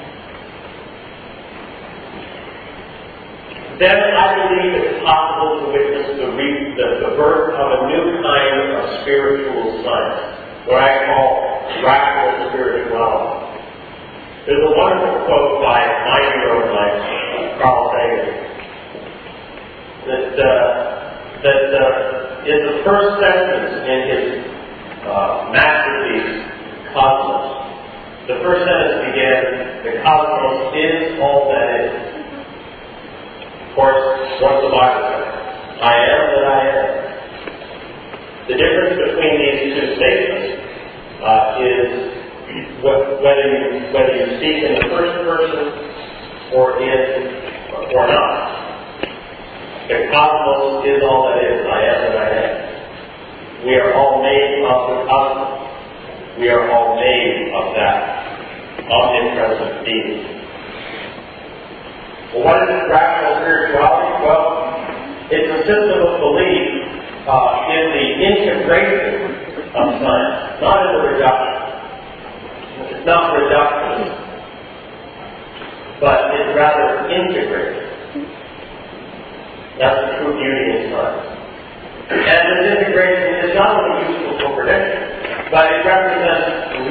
Then I believe it's possible to witness the, re- the, the birth of a new kind of spiritual science, what I call radical spirituality. There's a wonderful quote by my hero in life, Carl Sagan, that uh, that uh, is the first sentence in his uh, masterpiece, Cosmos. The first sentence began, "The cosmos is all that is." Of course, what's the Bible say? I am that I am. The difference between these two statements uh, is whether you, whether you speak in the first person or in or not. The cosmos is all that is. I am that I am. We are all made of the cosmos. We are all made of that omnipresent being. Well, what is rational spirituality? Well, it's a system of belief uh, in the integration of science, not in the reduction. It's not reduction, but it's rather integrated. That's the true beauty in science. And this integration is not only useful for prediction, but it represents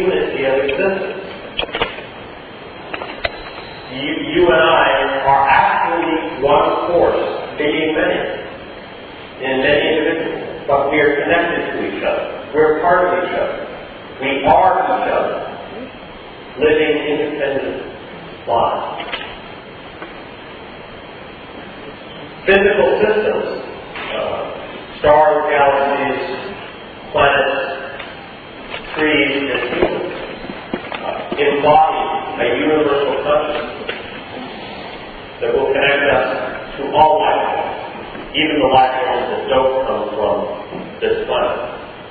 unity of existence. You, you and I are actually one force being many, in many individuals, but we are connected to each other. We're part of each other. We are each other, living independent lives. Physical systems, uh, stars, galaxies, planets, trees, and humans, uh, embody a universal consciousness that will connect us to all life forms, even the life forms that don't come from this planet.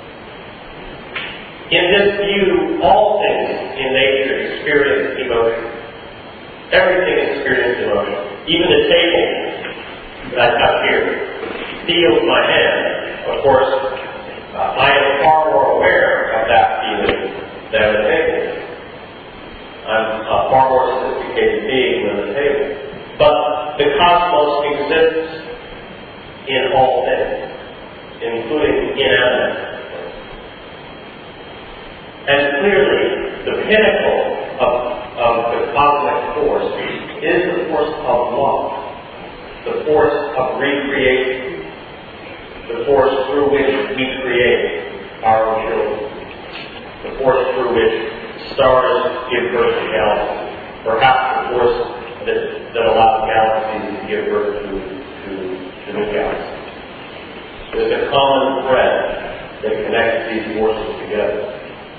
In this view, all things in nature experience emotion. Everything experiences emotion. Even the table that I have here feels my hand. Of course, uh, I am far more aware of that feeling than the table. I'm a far more sophisticated being than the table. But the cosmos exists in all things, including inanimate things. And clearly, the pinnacle of, of the cosmic force is the force of love, the force of recreation, the force through which we create our own children, the force through which stars give birth to galaxies, perhaps the force that, that allows galaxies to give birth to, to, to new galaxies. There's a common thread that connects these forces together.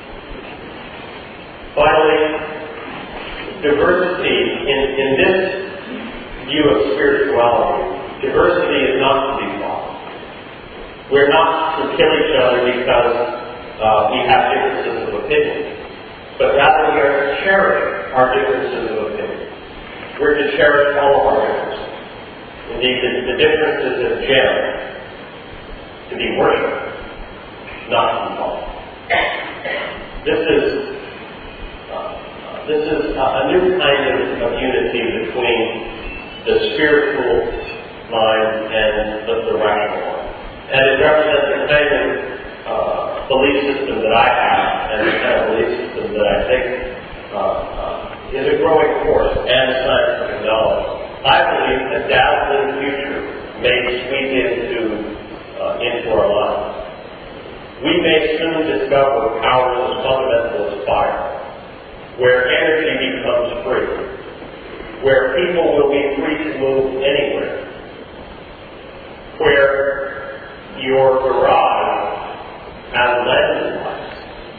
Finally, diversity in, in this view of spirituality, diversity is not to be lost. We're not to kill each other because uh, we have differences of opinion, but rather we are to cherish our differences of opinion. We're to cherish all of our differences. Indeed, the, the difference is a gem to be worshipped, not to be followed. This is uh, this is a, a new kind of, of unity between the spiritual mind and the, the rational mind. And it represents the kind of uh, belief system that I have, and the kind of belief system that I think uh, uh, is a growing force and scientific knowledge. I believe a dazzling future may sweep into, uh, into our lives. We may soon discover powers as fundamental as fire, where energy becomes free, where people will be free to move anywhere, where your garage has lens lights.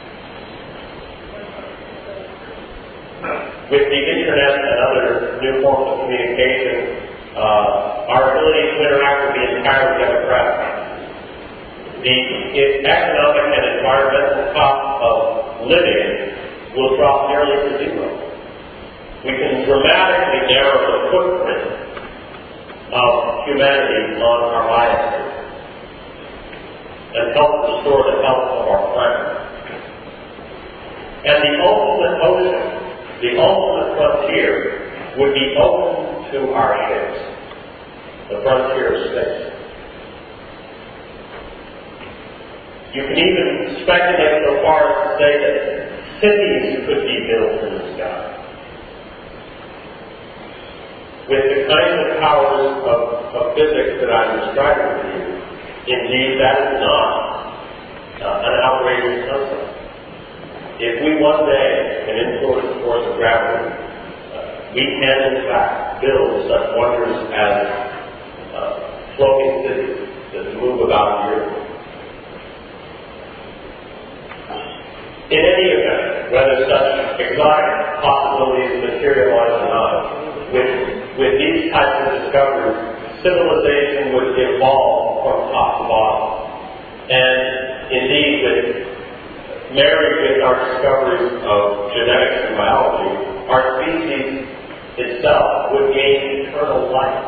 With the internet and other new forms of communication, uh, our ability to interact will be entirely democratic. The economic and environmental cost of living will drop nearly to zero. We can dramatically narrow the footprint of humanity on our biosphere and help restore the health of our planet. And the ultimate ocean, the ultimate frontier, would be open to our ships, the frontier of space. You can even speculate so far as to say that cities could be built in the sky. With the kinds of powers of, of physics that I'm describing to you, indeed that is not uh, an outrageous concept. If we one day can influence the force of gravity, uh, we can in fact build such wonders as uh, floating cities that move about the earth. In any event, whether such exotic possibilities materialize or not, with, with these types of discoveries, civilization would evolve from top to bottom. And indeed, with married with our discoveries of genetics and biology, our species itself would gain eternal life.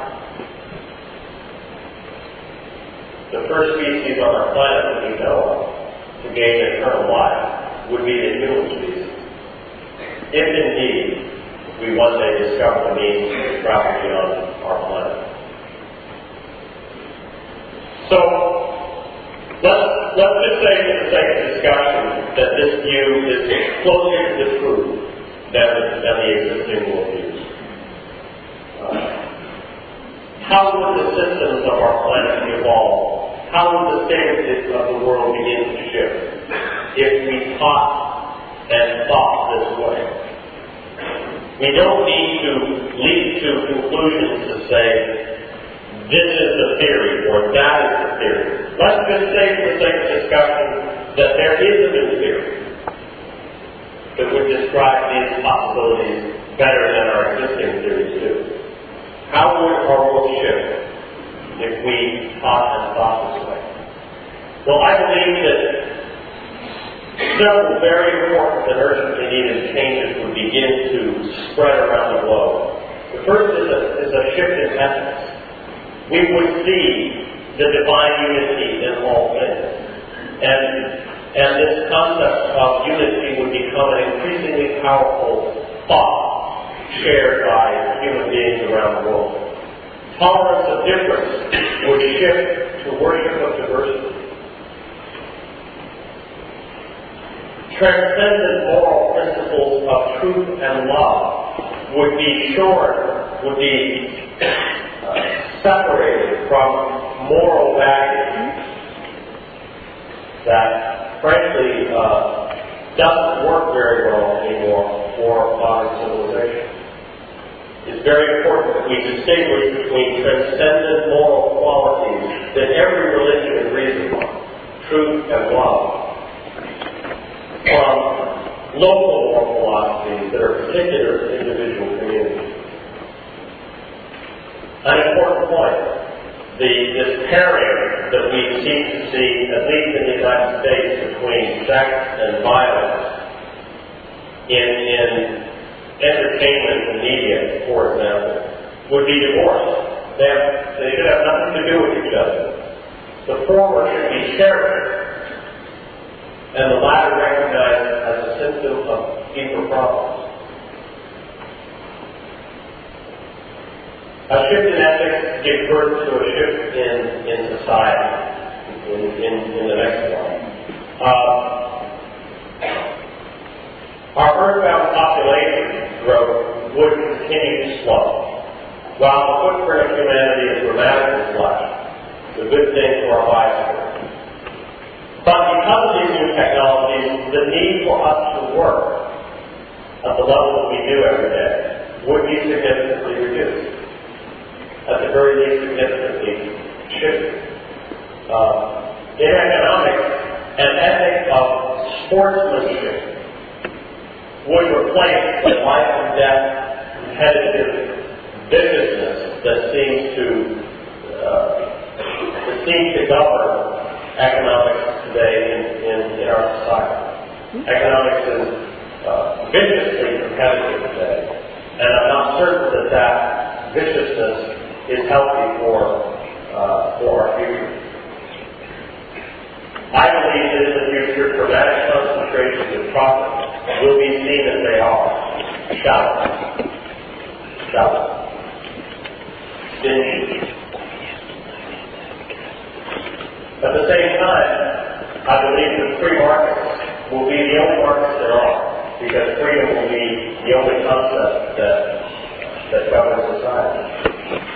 The first species on our planet that we know of to gain eternal life would be the human species. If indeed we one day discover the means to travel beyond our planet. So, let's let's just say for the sake of discussion that this view is closer to the truth than, than the existing worldviews. Uh, how would the systems of our planet evolve? How would the state of the world begin to shift if we taught and thought this way? We don't need to leap to conclusions to say, this is the theory, or that is the theory. Let's just say, for the sake of discussion, that there is a new theory that would describe these possibilities better than our existing theories do. How would our world shift if we taught and thought this way? Well, I believe that several very important and urgently needed changes would begin to spread around the globe. The first is a, is a shift in ethics. We would see the divine unity in all things. And, and this concept of unity would become an increasingly powerful thought shared by human beings around the world. Tolerance of difference would shift to worship of diversity. Transcendent moral principles of truth and love would be shorn, would be uh, separated from moral values that, frankly, uh, doesn't work very well anymore for modern civilization. It's very important that we distinguish between transcendent moral qualities that every religion agrees upon, truth and love, from local moral philosophies that are particular to individual communities. An important point, the, this pairing that we seem to see, at least in the United States, between sex and violence in, in entertainment and media, for example, would be divorced. They, have, they should have nothing to do with each other. The former should be cherished, and the latter recognized as a symptom of deeper problems. A shift in ethics gives birth to a shift in, in society, in, in, in the next one. Uh, our earthbound population growth would continue to slow. While the footprint of humanity is dramatically less, the good things for our lives are. But because of these new technologies, the need for us to work at the level that we do every day would be significantly reduced. At the very least, significantly shifted. Uh, in economics, an ethic of sportsmanship would replace the life and death competitive viciousness that seems to uh, that seems to govern economics today in, in, in our society. Economics is uh, viciously competitive today, and I'm not certain that that viciousness is healthy for uh, for our future. I believe that in the future, dramatic concentrations of profit will be seen as they are, shallow, shallow, stingy. At the same time, I believe that free markets will be the only markets there are, because freedom will be the only concept that that governs society.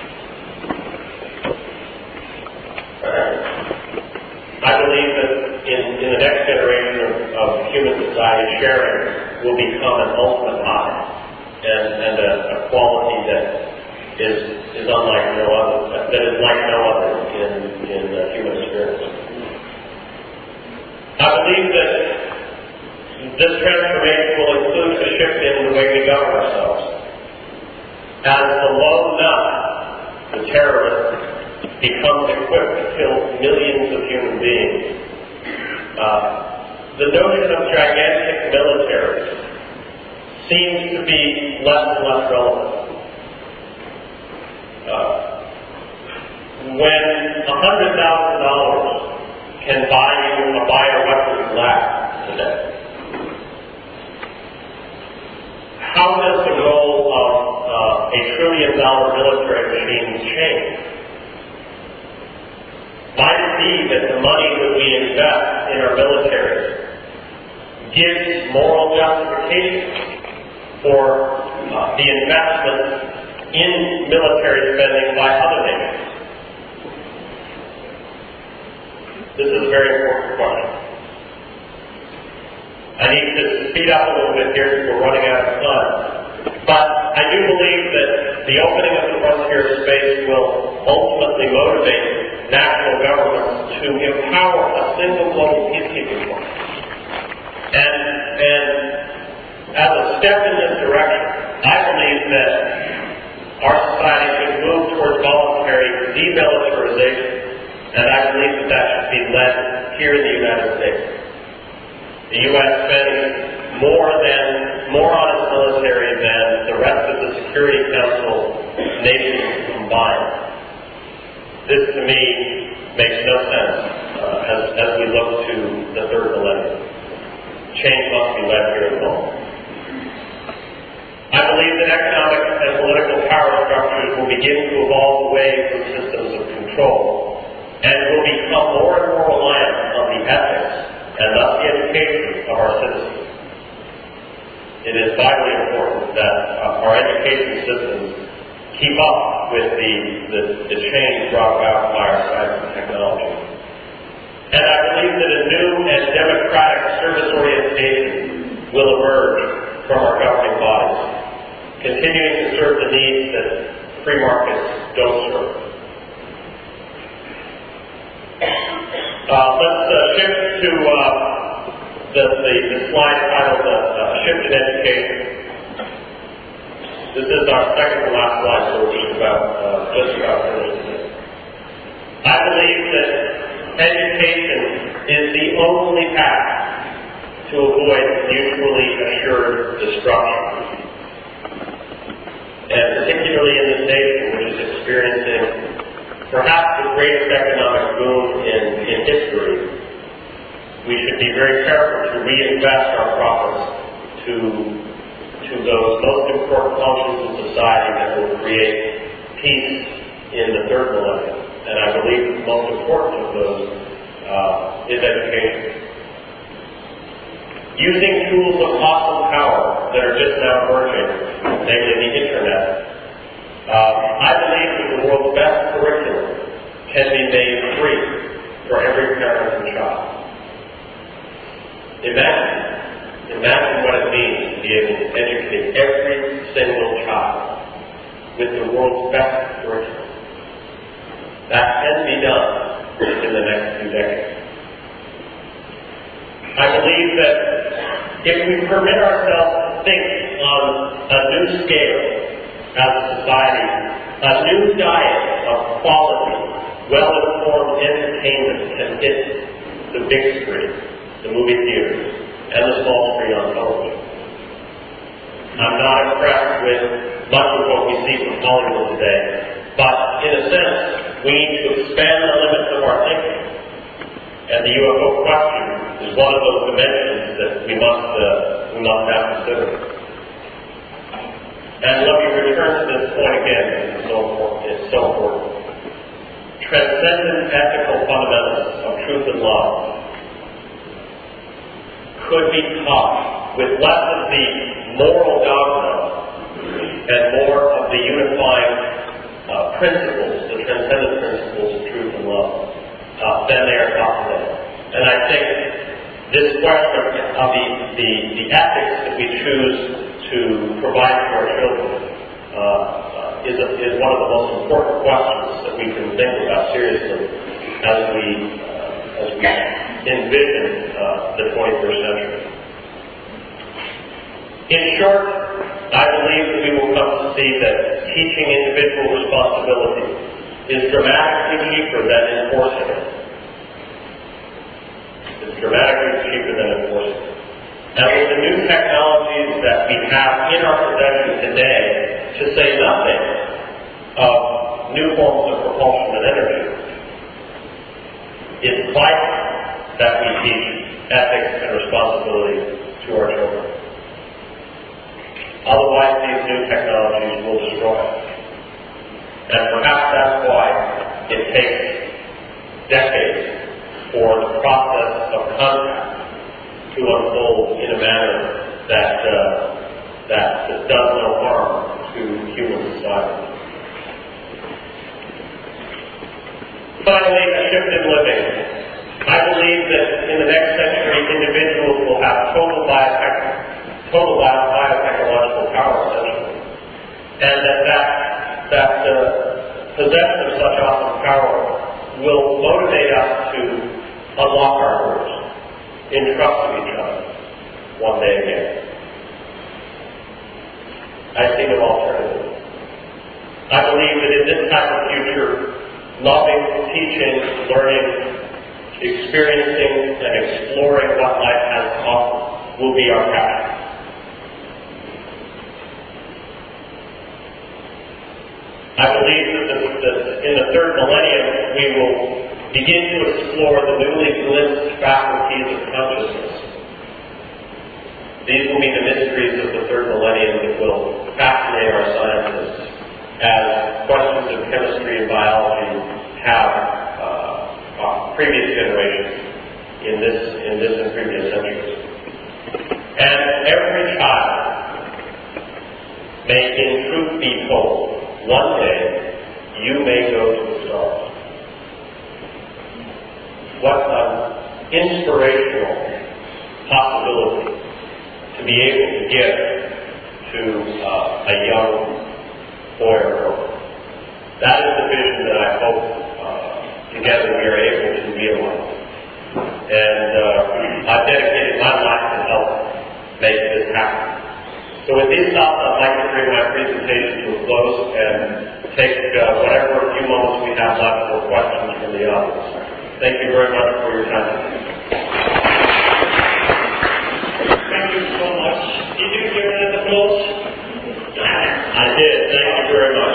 I believe that in, in the next generation of, of human society, sharing will become an ultimate high and, and a, a quality that is is unlike no other, that is like no other in, in uh, human experience. I believe that this transformation will include a shift in the way we govern ourselves. As the lone nut, the terrorist, becomes equipped to kill millions of human beings, uh, the notion of gigantic militaries seems to be less and less relevant. Uh, when one hundred thousand dollars can buy you a bioweapons lab today, how does the goal of uh, a trillion dollar military machine change? might it be that the money that we invest in our military gives moral justification for uh, the investment in military spending by other nations? This is a very important question. I need to speed up a little bit here because we're running out of time. But I do believe that the opening of the frontier space will ultimately motivate national governments to empower a single global peacekeeping force. And, and as a step in this direction, I believe that our society should move towards voluntary demilitarization, and I believe that that should be led here in the United States. The U S spending more than more on its military than the rest of the Security Council nations combined. This, to me, makes no sense uh, as, as we look to the third millennium. Change must be led here at home. I believe that economic and political power structures will begin to evolve away from systems of control and will become more and more reliant on the ethics and thus the education of our citizens. It is vitally important that uh, our education systems keep up with the, the, the change brought about by our science and technology. And I believe that a new and democratic service orientation will emerge from our governing bodies, continuing to serve the needs that free markets don't serve. Uh, let's uh, shift to uh, the, the, the slide titled uh, uh, Shift in Education. This is our second to last slide, so we're just about, uh, just about finished today. I believe that education is the only path to avoid mutually assured destruction. And particularly in this nation, which is experiencing perhaps the greatest economic boom in, in history, we should be very careful to reinvest our profits to, to those most important functions in society that will create peace in the third millennium. And I believe the most important of those uh, is education. Using tools of awesome power that are just now emerging, namely the internet, uh, I believe that the world's best curriculum can be made free for every parent and child. Imagine, imagine what it means to be able to educate every single child with the world's best curriculum. That can be done in the next few decades. I believe that if we permit ourselves to think on a new scale as a society, a new diet of quality, well-informed entertainment can hit the big screen, the movie theaters, and the small screen on television. I'm not impressed with much of what we see from Hollywood today, but in a sense, we need to expand the limits of our thinking. And the U F O question is one of those dimensions that we must uh, we must now consider. And let me return to this point again because it's so important. It's so important. Transcendent ethical fundamentals of truth and love could be taught with less of the moral dogma and more of the unifying uh, principles, the transcendent principles of truth and love. Uh, than they are taught today. And I think this question of the, the, the ethics that we choose to provide for our children uh, uh, is, a, is one of the most important questions that we can think about seriously as we, uh, as we envision uh, the twenty-first century. In short, I believe that we will come to see that teaching individual responsibility is dramatically cheaper than enforcing it. It's dramatically cheaper than enforcing it. And with the new technologies that we have in our possession today, to say nothing of new forms of propulsion and energy, it's vital that we teach ethics and responsibility to our children. Otherwise, these new technologies will destroy us. And perhaps that's why it takes decades for the process of contact to unfold in a manner that uh, that does no harm to human society. Finally, a shift in living. I believe that in the next century, individuals will have total biotech, total bio- biotechnological power, essentially, and that that, that uh, possession of such awesome power will motivate us to unlock our doors in trust of each other one day again. I see no alternative. I believe that in this type of future, loving, teaching, learning, experiencing, and exploring what life has to offer will be our path. I believe that, the, that in the third millennium we will begin to explore the newly glimpsed faculties of consciousness. These will be the mysteries of the third millennium that will fascinate our scientists as questions of chemistry and biology have uh, uh, previous generations in this, in this and previous centuries. And every child may in truth be told, one day you may go to the stars. What an inspirational possibility to be able to give to uh, a young boy or girl. That is the vision that I hope uh, together we are able to realize. And uh, I've dedicated my life to help make this happen. So with these thoughts, I'd like to bring my presentation to a close and take uh, whatever few moments we have left for questions from the audience. Thank you very much for your time. Thank you so much. Did you hear the applause? I did. Thank you very much.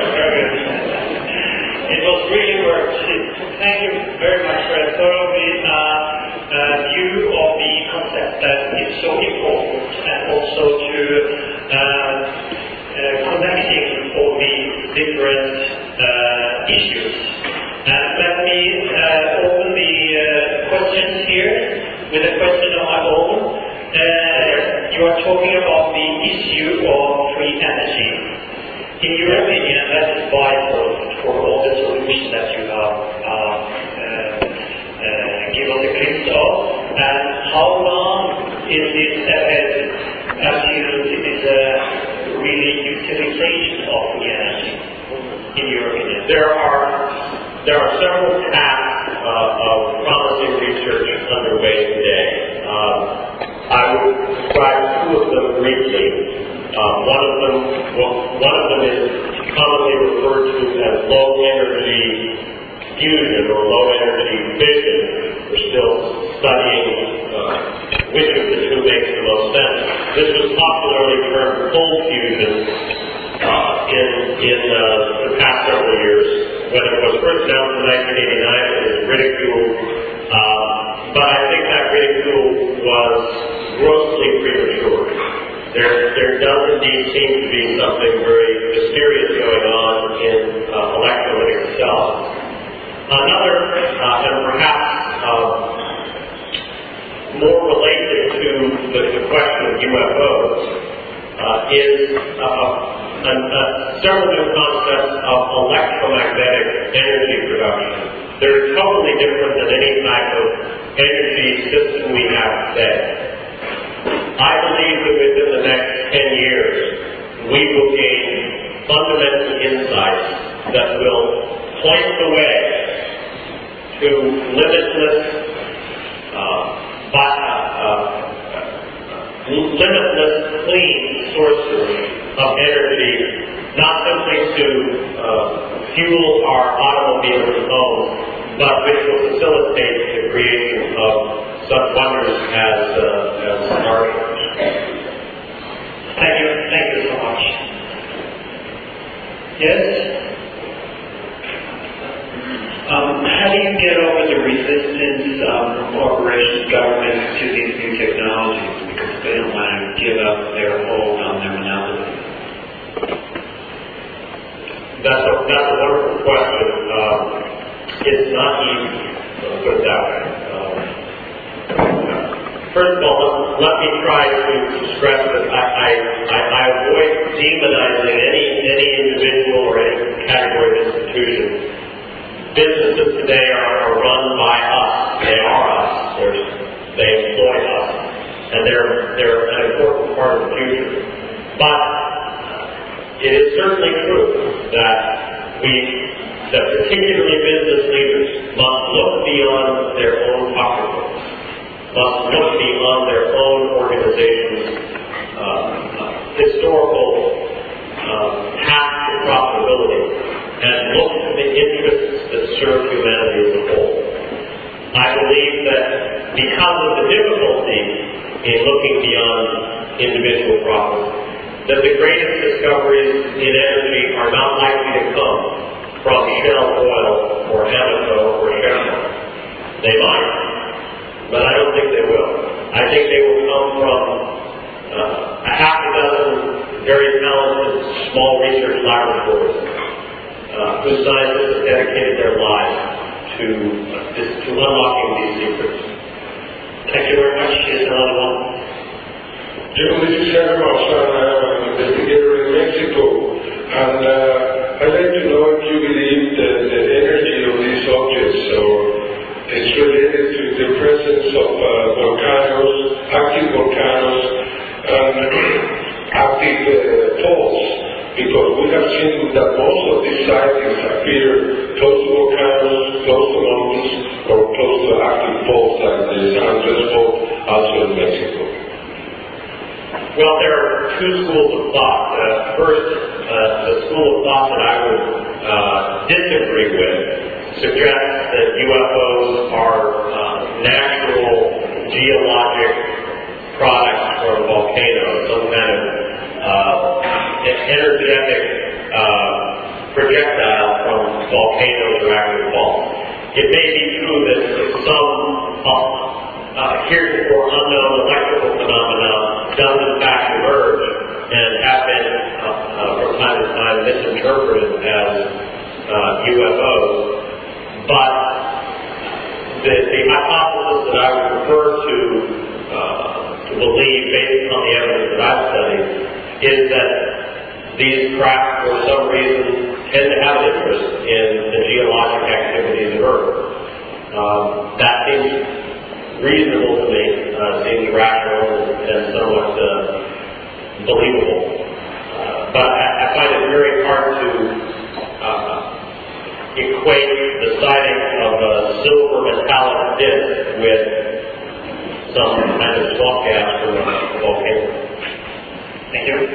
It was really worth it. Thank you very much for a thorough uh, uh, view of the concept that is so important, and also to uh, uh, connecting all the different uh, issues. And let me uh, open the uh, questions here with a question of my own. Uh, you are talking about the issue of free energy. In your opinion, that is vital for all the solutions that you have uh, uh, uh, given us a glimpse of. And how long is this uh, assumed it is a really utilization of free energy, in your opinion? There are there are several paths uh, of promising research underway today. Um, I would describe two of them briefly. Uh, one of them, well, one of them is commonly referred to as low energy fusion or low energy fission. We're still studying uh, which of the two makes the most sense. This was popularly termed cold fusion uh, in in uh, the past several years. When it was first announced in nineteen eighty-nine, it was ridiculed, uh, but I think that ridicule was grossly premature. There, there does indeed seem to be something very mysterious going on in uh, electrolytic cells. Another, uh, and perhaps uh, more related to the, the question of U F Os, uh, is uh, an, uh, several new concepts of electromagnetic energy production. They're totally different than any type of energy system we have today. I believe that within the next ten years, we will gain fundamental insights that will point the way to limitless, uh, uh, limitless clean sources of energy, not simply to uh, fuel our automobiles and homes, but which will facilitate the creation of such wonders as uh, as starship. Thank you. Thank you so much. Yes? Um, how do you get over the resistance um, from corporations, governments to these new technologies because they don't want to give up their hold on their monopoly? That's a, that's a wonderful question. Um, it's not easy. Uh, put it that way. Um, first of all, let me try to stress that I, I, I, I avoid demonizing any, any individual or any category of institution. Businesses today are, are run by us. They are us. They're, they employ us. And they're, they're an important part of the future. But it is certainly true that we, that particularly business leaders must look beyond their own pocketbooks, must look beyond their own organization's uh, historical uh, path to profitability and look to the interests that serve humanity as a whole. I believe that because of the difficulty in looking beyond individual profit, that the greatest discoveries in energy are not likely to come from Shell Oil or Amoco or Chevron. They might, but I don't think they will. I think they will come from uh, a half a dozen very talented small research laboratories uh, whose scientists have dedicated their lives to, uh, this, to unlocking these secrets. Thank you very much. Here's another one. Jim, this is Jaime Maussan. I am an investigator in Mexico, and uh, I'd like to know if you believe that the energy of these objects or is related to the presence of uh, volcanoes, active volcanoes, and active uh, faults, because we have seen that most of these sightings appear close to volcanoes, close to mountains, or close to active faults like the San Andres fault also in Mexico. Well, there are two schools of thought. Uh, first, uh, the school of thought that I would uh, disagree with suggests that U F Os are uh, natural geologic products from volcanoes, some kind of uh, energetic uh, projectile from volcanoes or active faults. It may be true that some uh, Uh, heretofore unknown electrical phenomena does in fact emerge and have been uh, uh, from time to time misinterpreted as uh, U F Os. But the, the hypothesis that I would prefer to, uh, to believe based on the evidence that I've studied is that these craft for some reason tend to have interest in the geologic activities of Earth. Um, that seems reasonable to me, uh, seems rational and, and somewhat uh, believable. Uh, but I, I find it very hard to uh, equate the sighting of a silver metallic disc with some kind of swamp gas from a volcano. Thank you.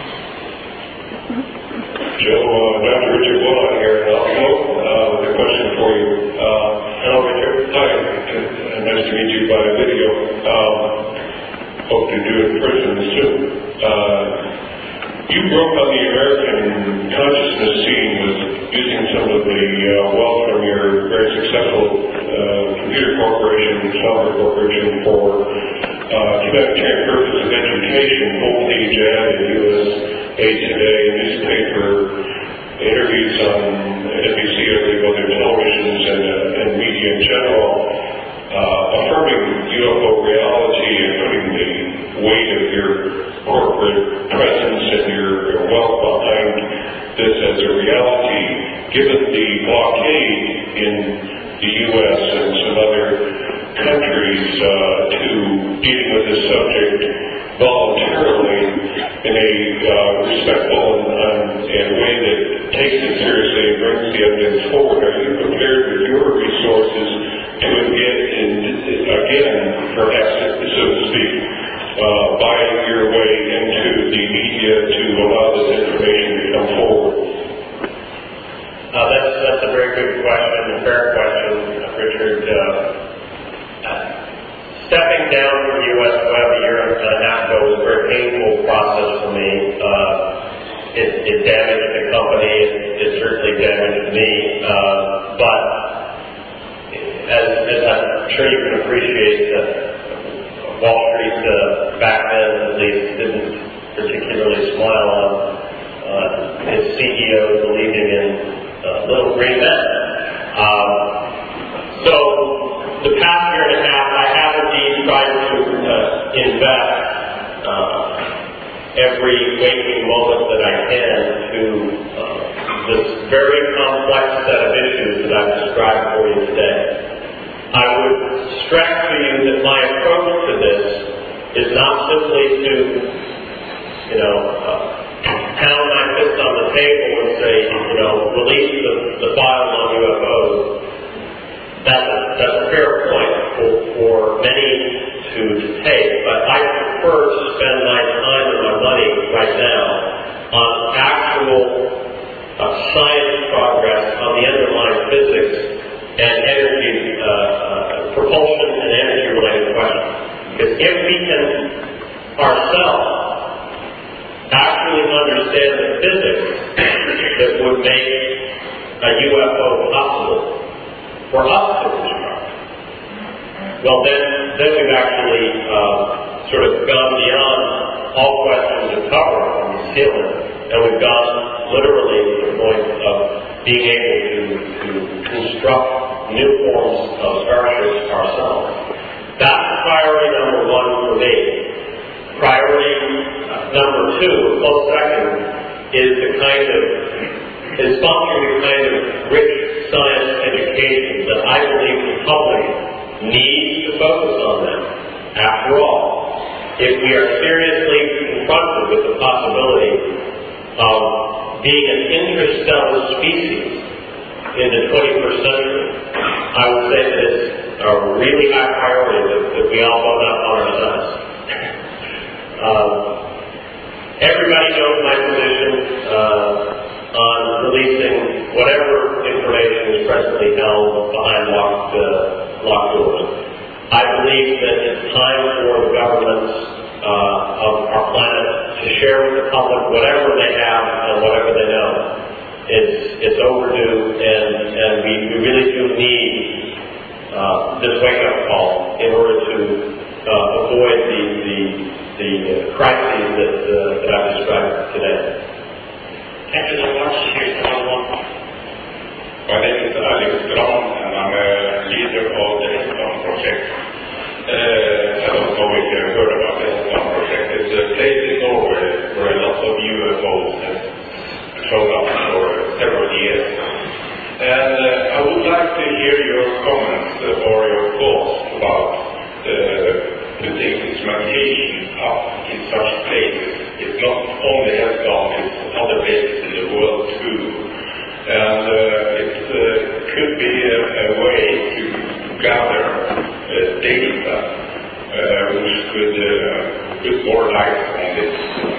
Joe, uh, Doctor Richard Willott here in Oslo, uh, with a question for you. Uh, Hello, Richard. Hi, uh, nice to meet you by video. Um, hope to do it in person soon. Uh, you broke on the American consciousness scene with using some of the uh, wealth from your very successful uh, computer corporation, software corporation, for uh, humanitarian purposes of education, full-page ad in U S A Today, newspaper, interviews on N B C, I believe, other televisions and, uh, and media in general, uh, affirming U F O reality and putting the weight of your corporate presence and your, your wealth behind this as a reality. Given the blockade in the U S and some other countries uh, to dealing with this subject voluntarily in a uh, respectful and, um, and way that takes it seriously and brings the evidence forward, are you prepared with your resources to engage in, again, perhaps, so to speak, uh, buying your way into the media to allow this information to come forward? Uh, that's, that's a very good question, a fair question, Richard. Uh, Stepping down from U S Web a year and a half ago was a very painful process for me. Uh, it, it damaged the company. It, it certainly damaged me. Uh, but as, as I'm sure you can appreciate, uh, Wall Street uh, back then at least didn't particularly smile on uh, its C E O believing in uh, little green men. Um, so invest uh, every waking moment that I can to uh, this very complex set of issues that I've described for you today. I would stress to you that my approach to this is not simply to, you know, uh, pound my fist on the table and say, you know, release the, the file on U F Os. That's a, that's a fair point for, for many to, to take, but I prefer to spend my time and my money right now on actual uh, science progress on the underlying physics and energy, uh, uh, propulsion and energy-related questions. Because if we can ourselves actually understand the physics that would make a U F O possible for us to construct, well then, then we've actually uh, sort of gone beyond all questions of cover on the ceiling, and we've gone literally to the point of being able to, to construct new forms of starships ourselves. That's priority number one for me. Priority number two, a close second, is the kind of, is sponsoring the kind of rich science education that I believe the public needs to focus on them. After all, if we are seriously confronted with the possibility of being an interstellar species in the twenty-first century, I would say that it's a really high priority that, that we all vote up on ourselves. um, everybody knows my position uh, on releasing whatever information is presently held behind locked, uh, locked doors. I believe that it's time for the governments uh, of our planet to share with the public whatever they have and whatever they know. It's it's overdue, and, and we, we really do need uh, this wake-up call in order to uh, avoid the the, the uh, crises that, uh, that I've described today. Thank you so much. Here's another one. My name is Alex Grahn, and I'm a leader of the Hexagon project. Uh, I don't know if you've heard about the Hexagon project. It's a place in Norway where a lot of U F Os have shown up for several years. And uh, I would like to hear your comments uh, or your thoughts about uh, putting instrumentation up in such places. It's not only Hexagon, it's other places in the world too. And uh, it uh, could be a, a way to gather uh, data uh, which could uh, put more light on this.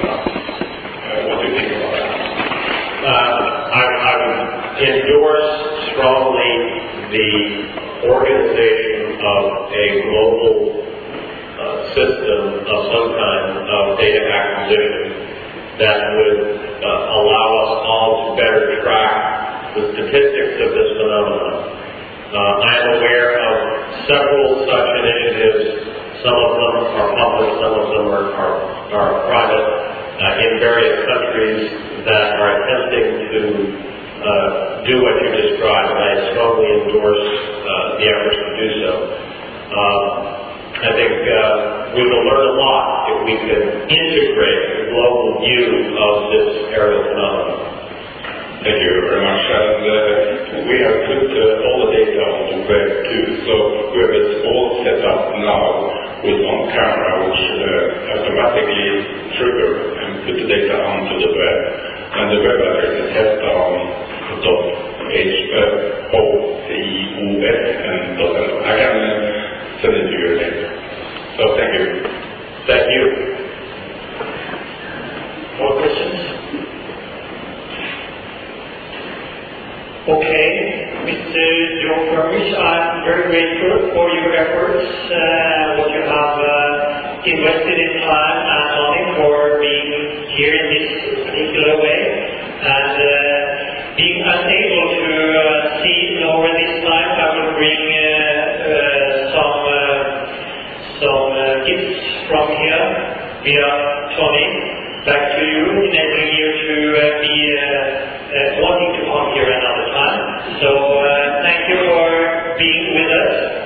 Uh, what do you think about that? Uh, I, I would endorse strongly the organization of a global uh, system of some kind of data acquisition that would uh, allow us all to better track the statistics of this phenomenon. Uh, I am aware of several such initiatives. Some of them are public, some of them are, are, are private, uh, in various countries that are attempting to uh, do what you described. I strongly endorse uh, the efforts to do so. Uh, I think uh, we will learn a lot if we can integrate the global view of this aerial phenomenon. Thank you very much. And uh, we have put uh, all the data on the web too, so we have it all set up now with one camera which uh, automatically trigger and put the data onto the web. And the web address is hexagon dot h o c o s and I can uh, send it to you later. So thank you. Thank you. More questions? Okay, Mister Joe Furnish, I'm very grateful for your efforts, uh, what you have uh, invested in time and money for being here in this particular way, and uh, being unable to uh, see Norway this time. I will bring uh, uh, some uh, some uh, gifts from here via Tony back to you, enabling you to uh, be uh, uh, wanting to come here another time. So uh, thank you for being with us.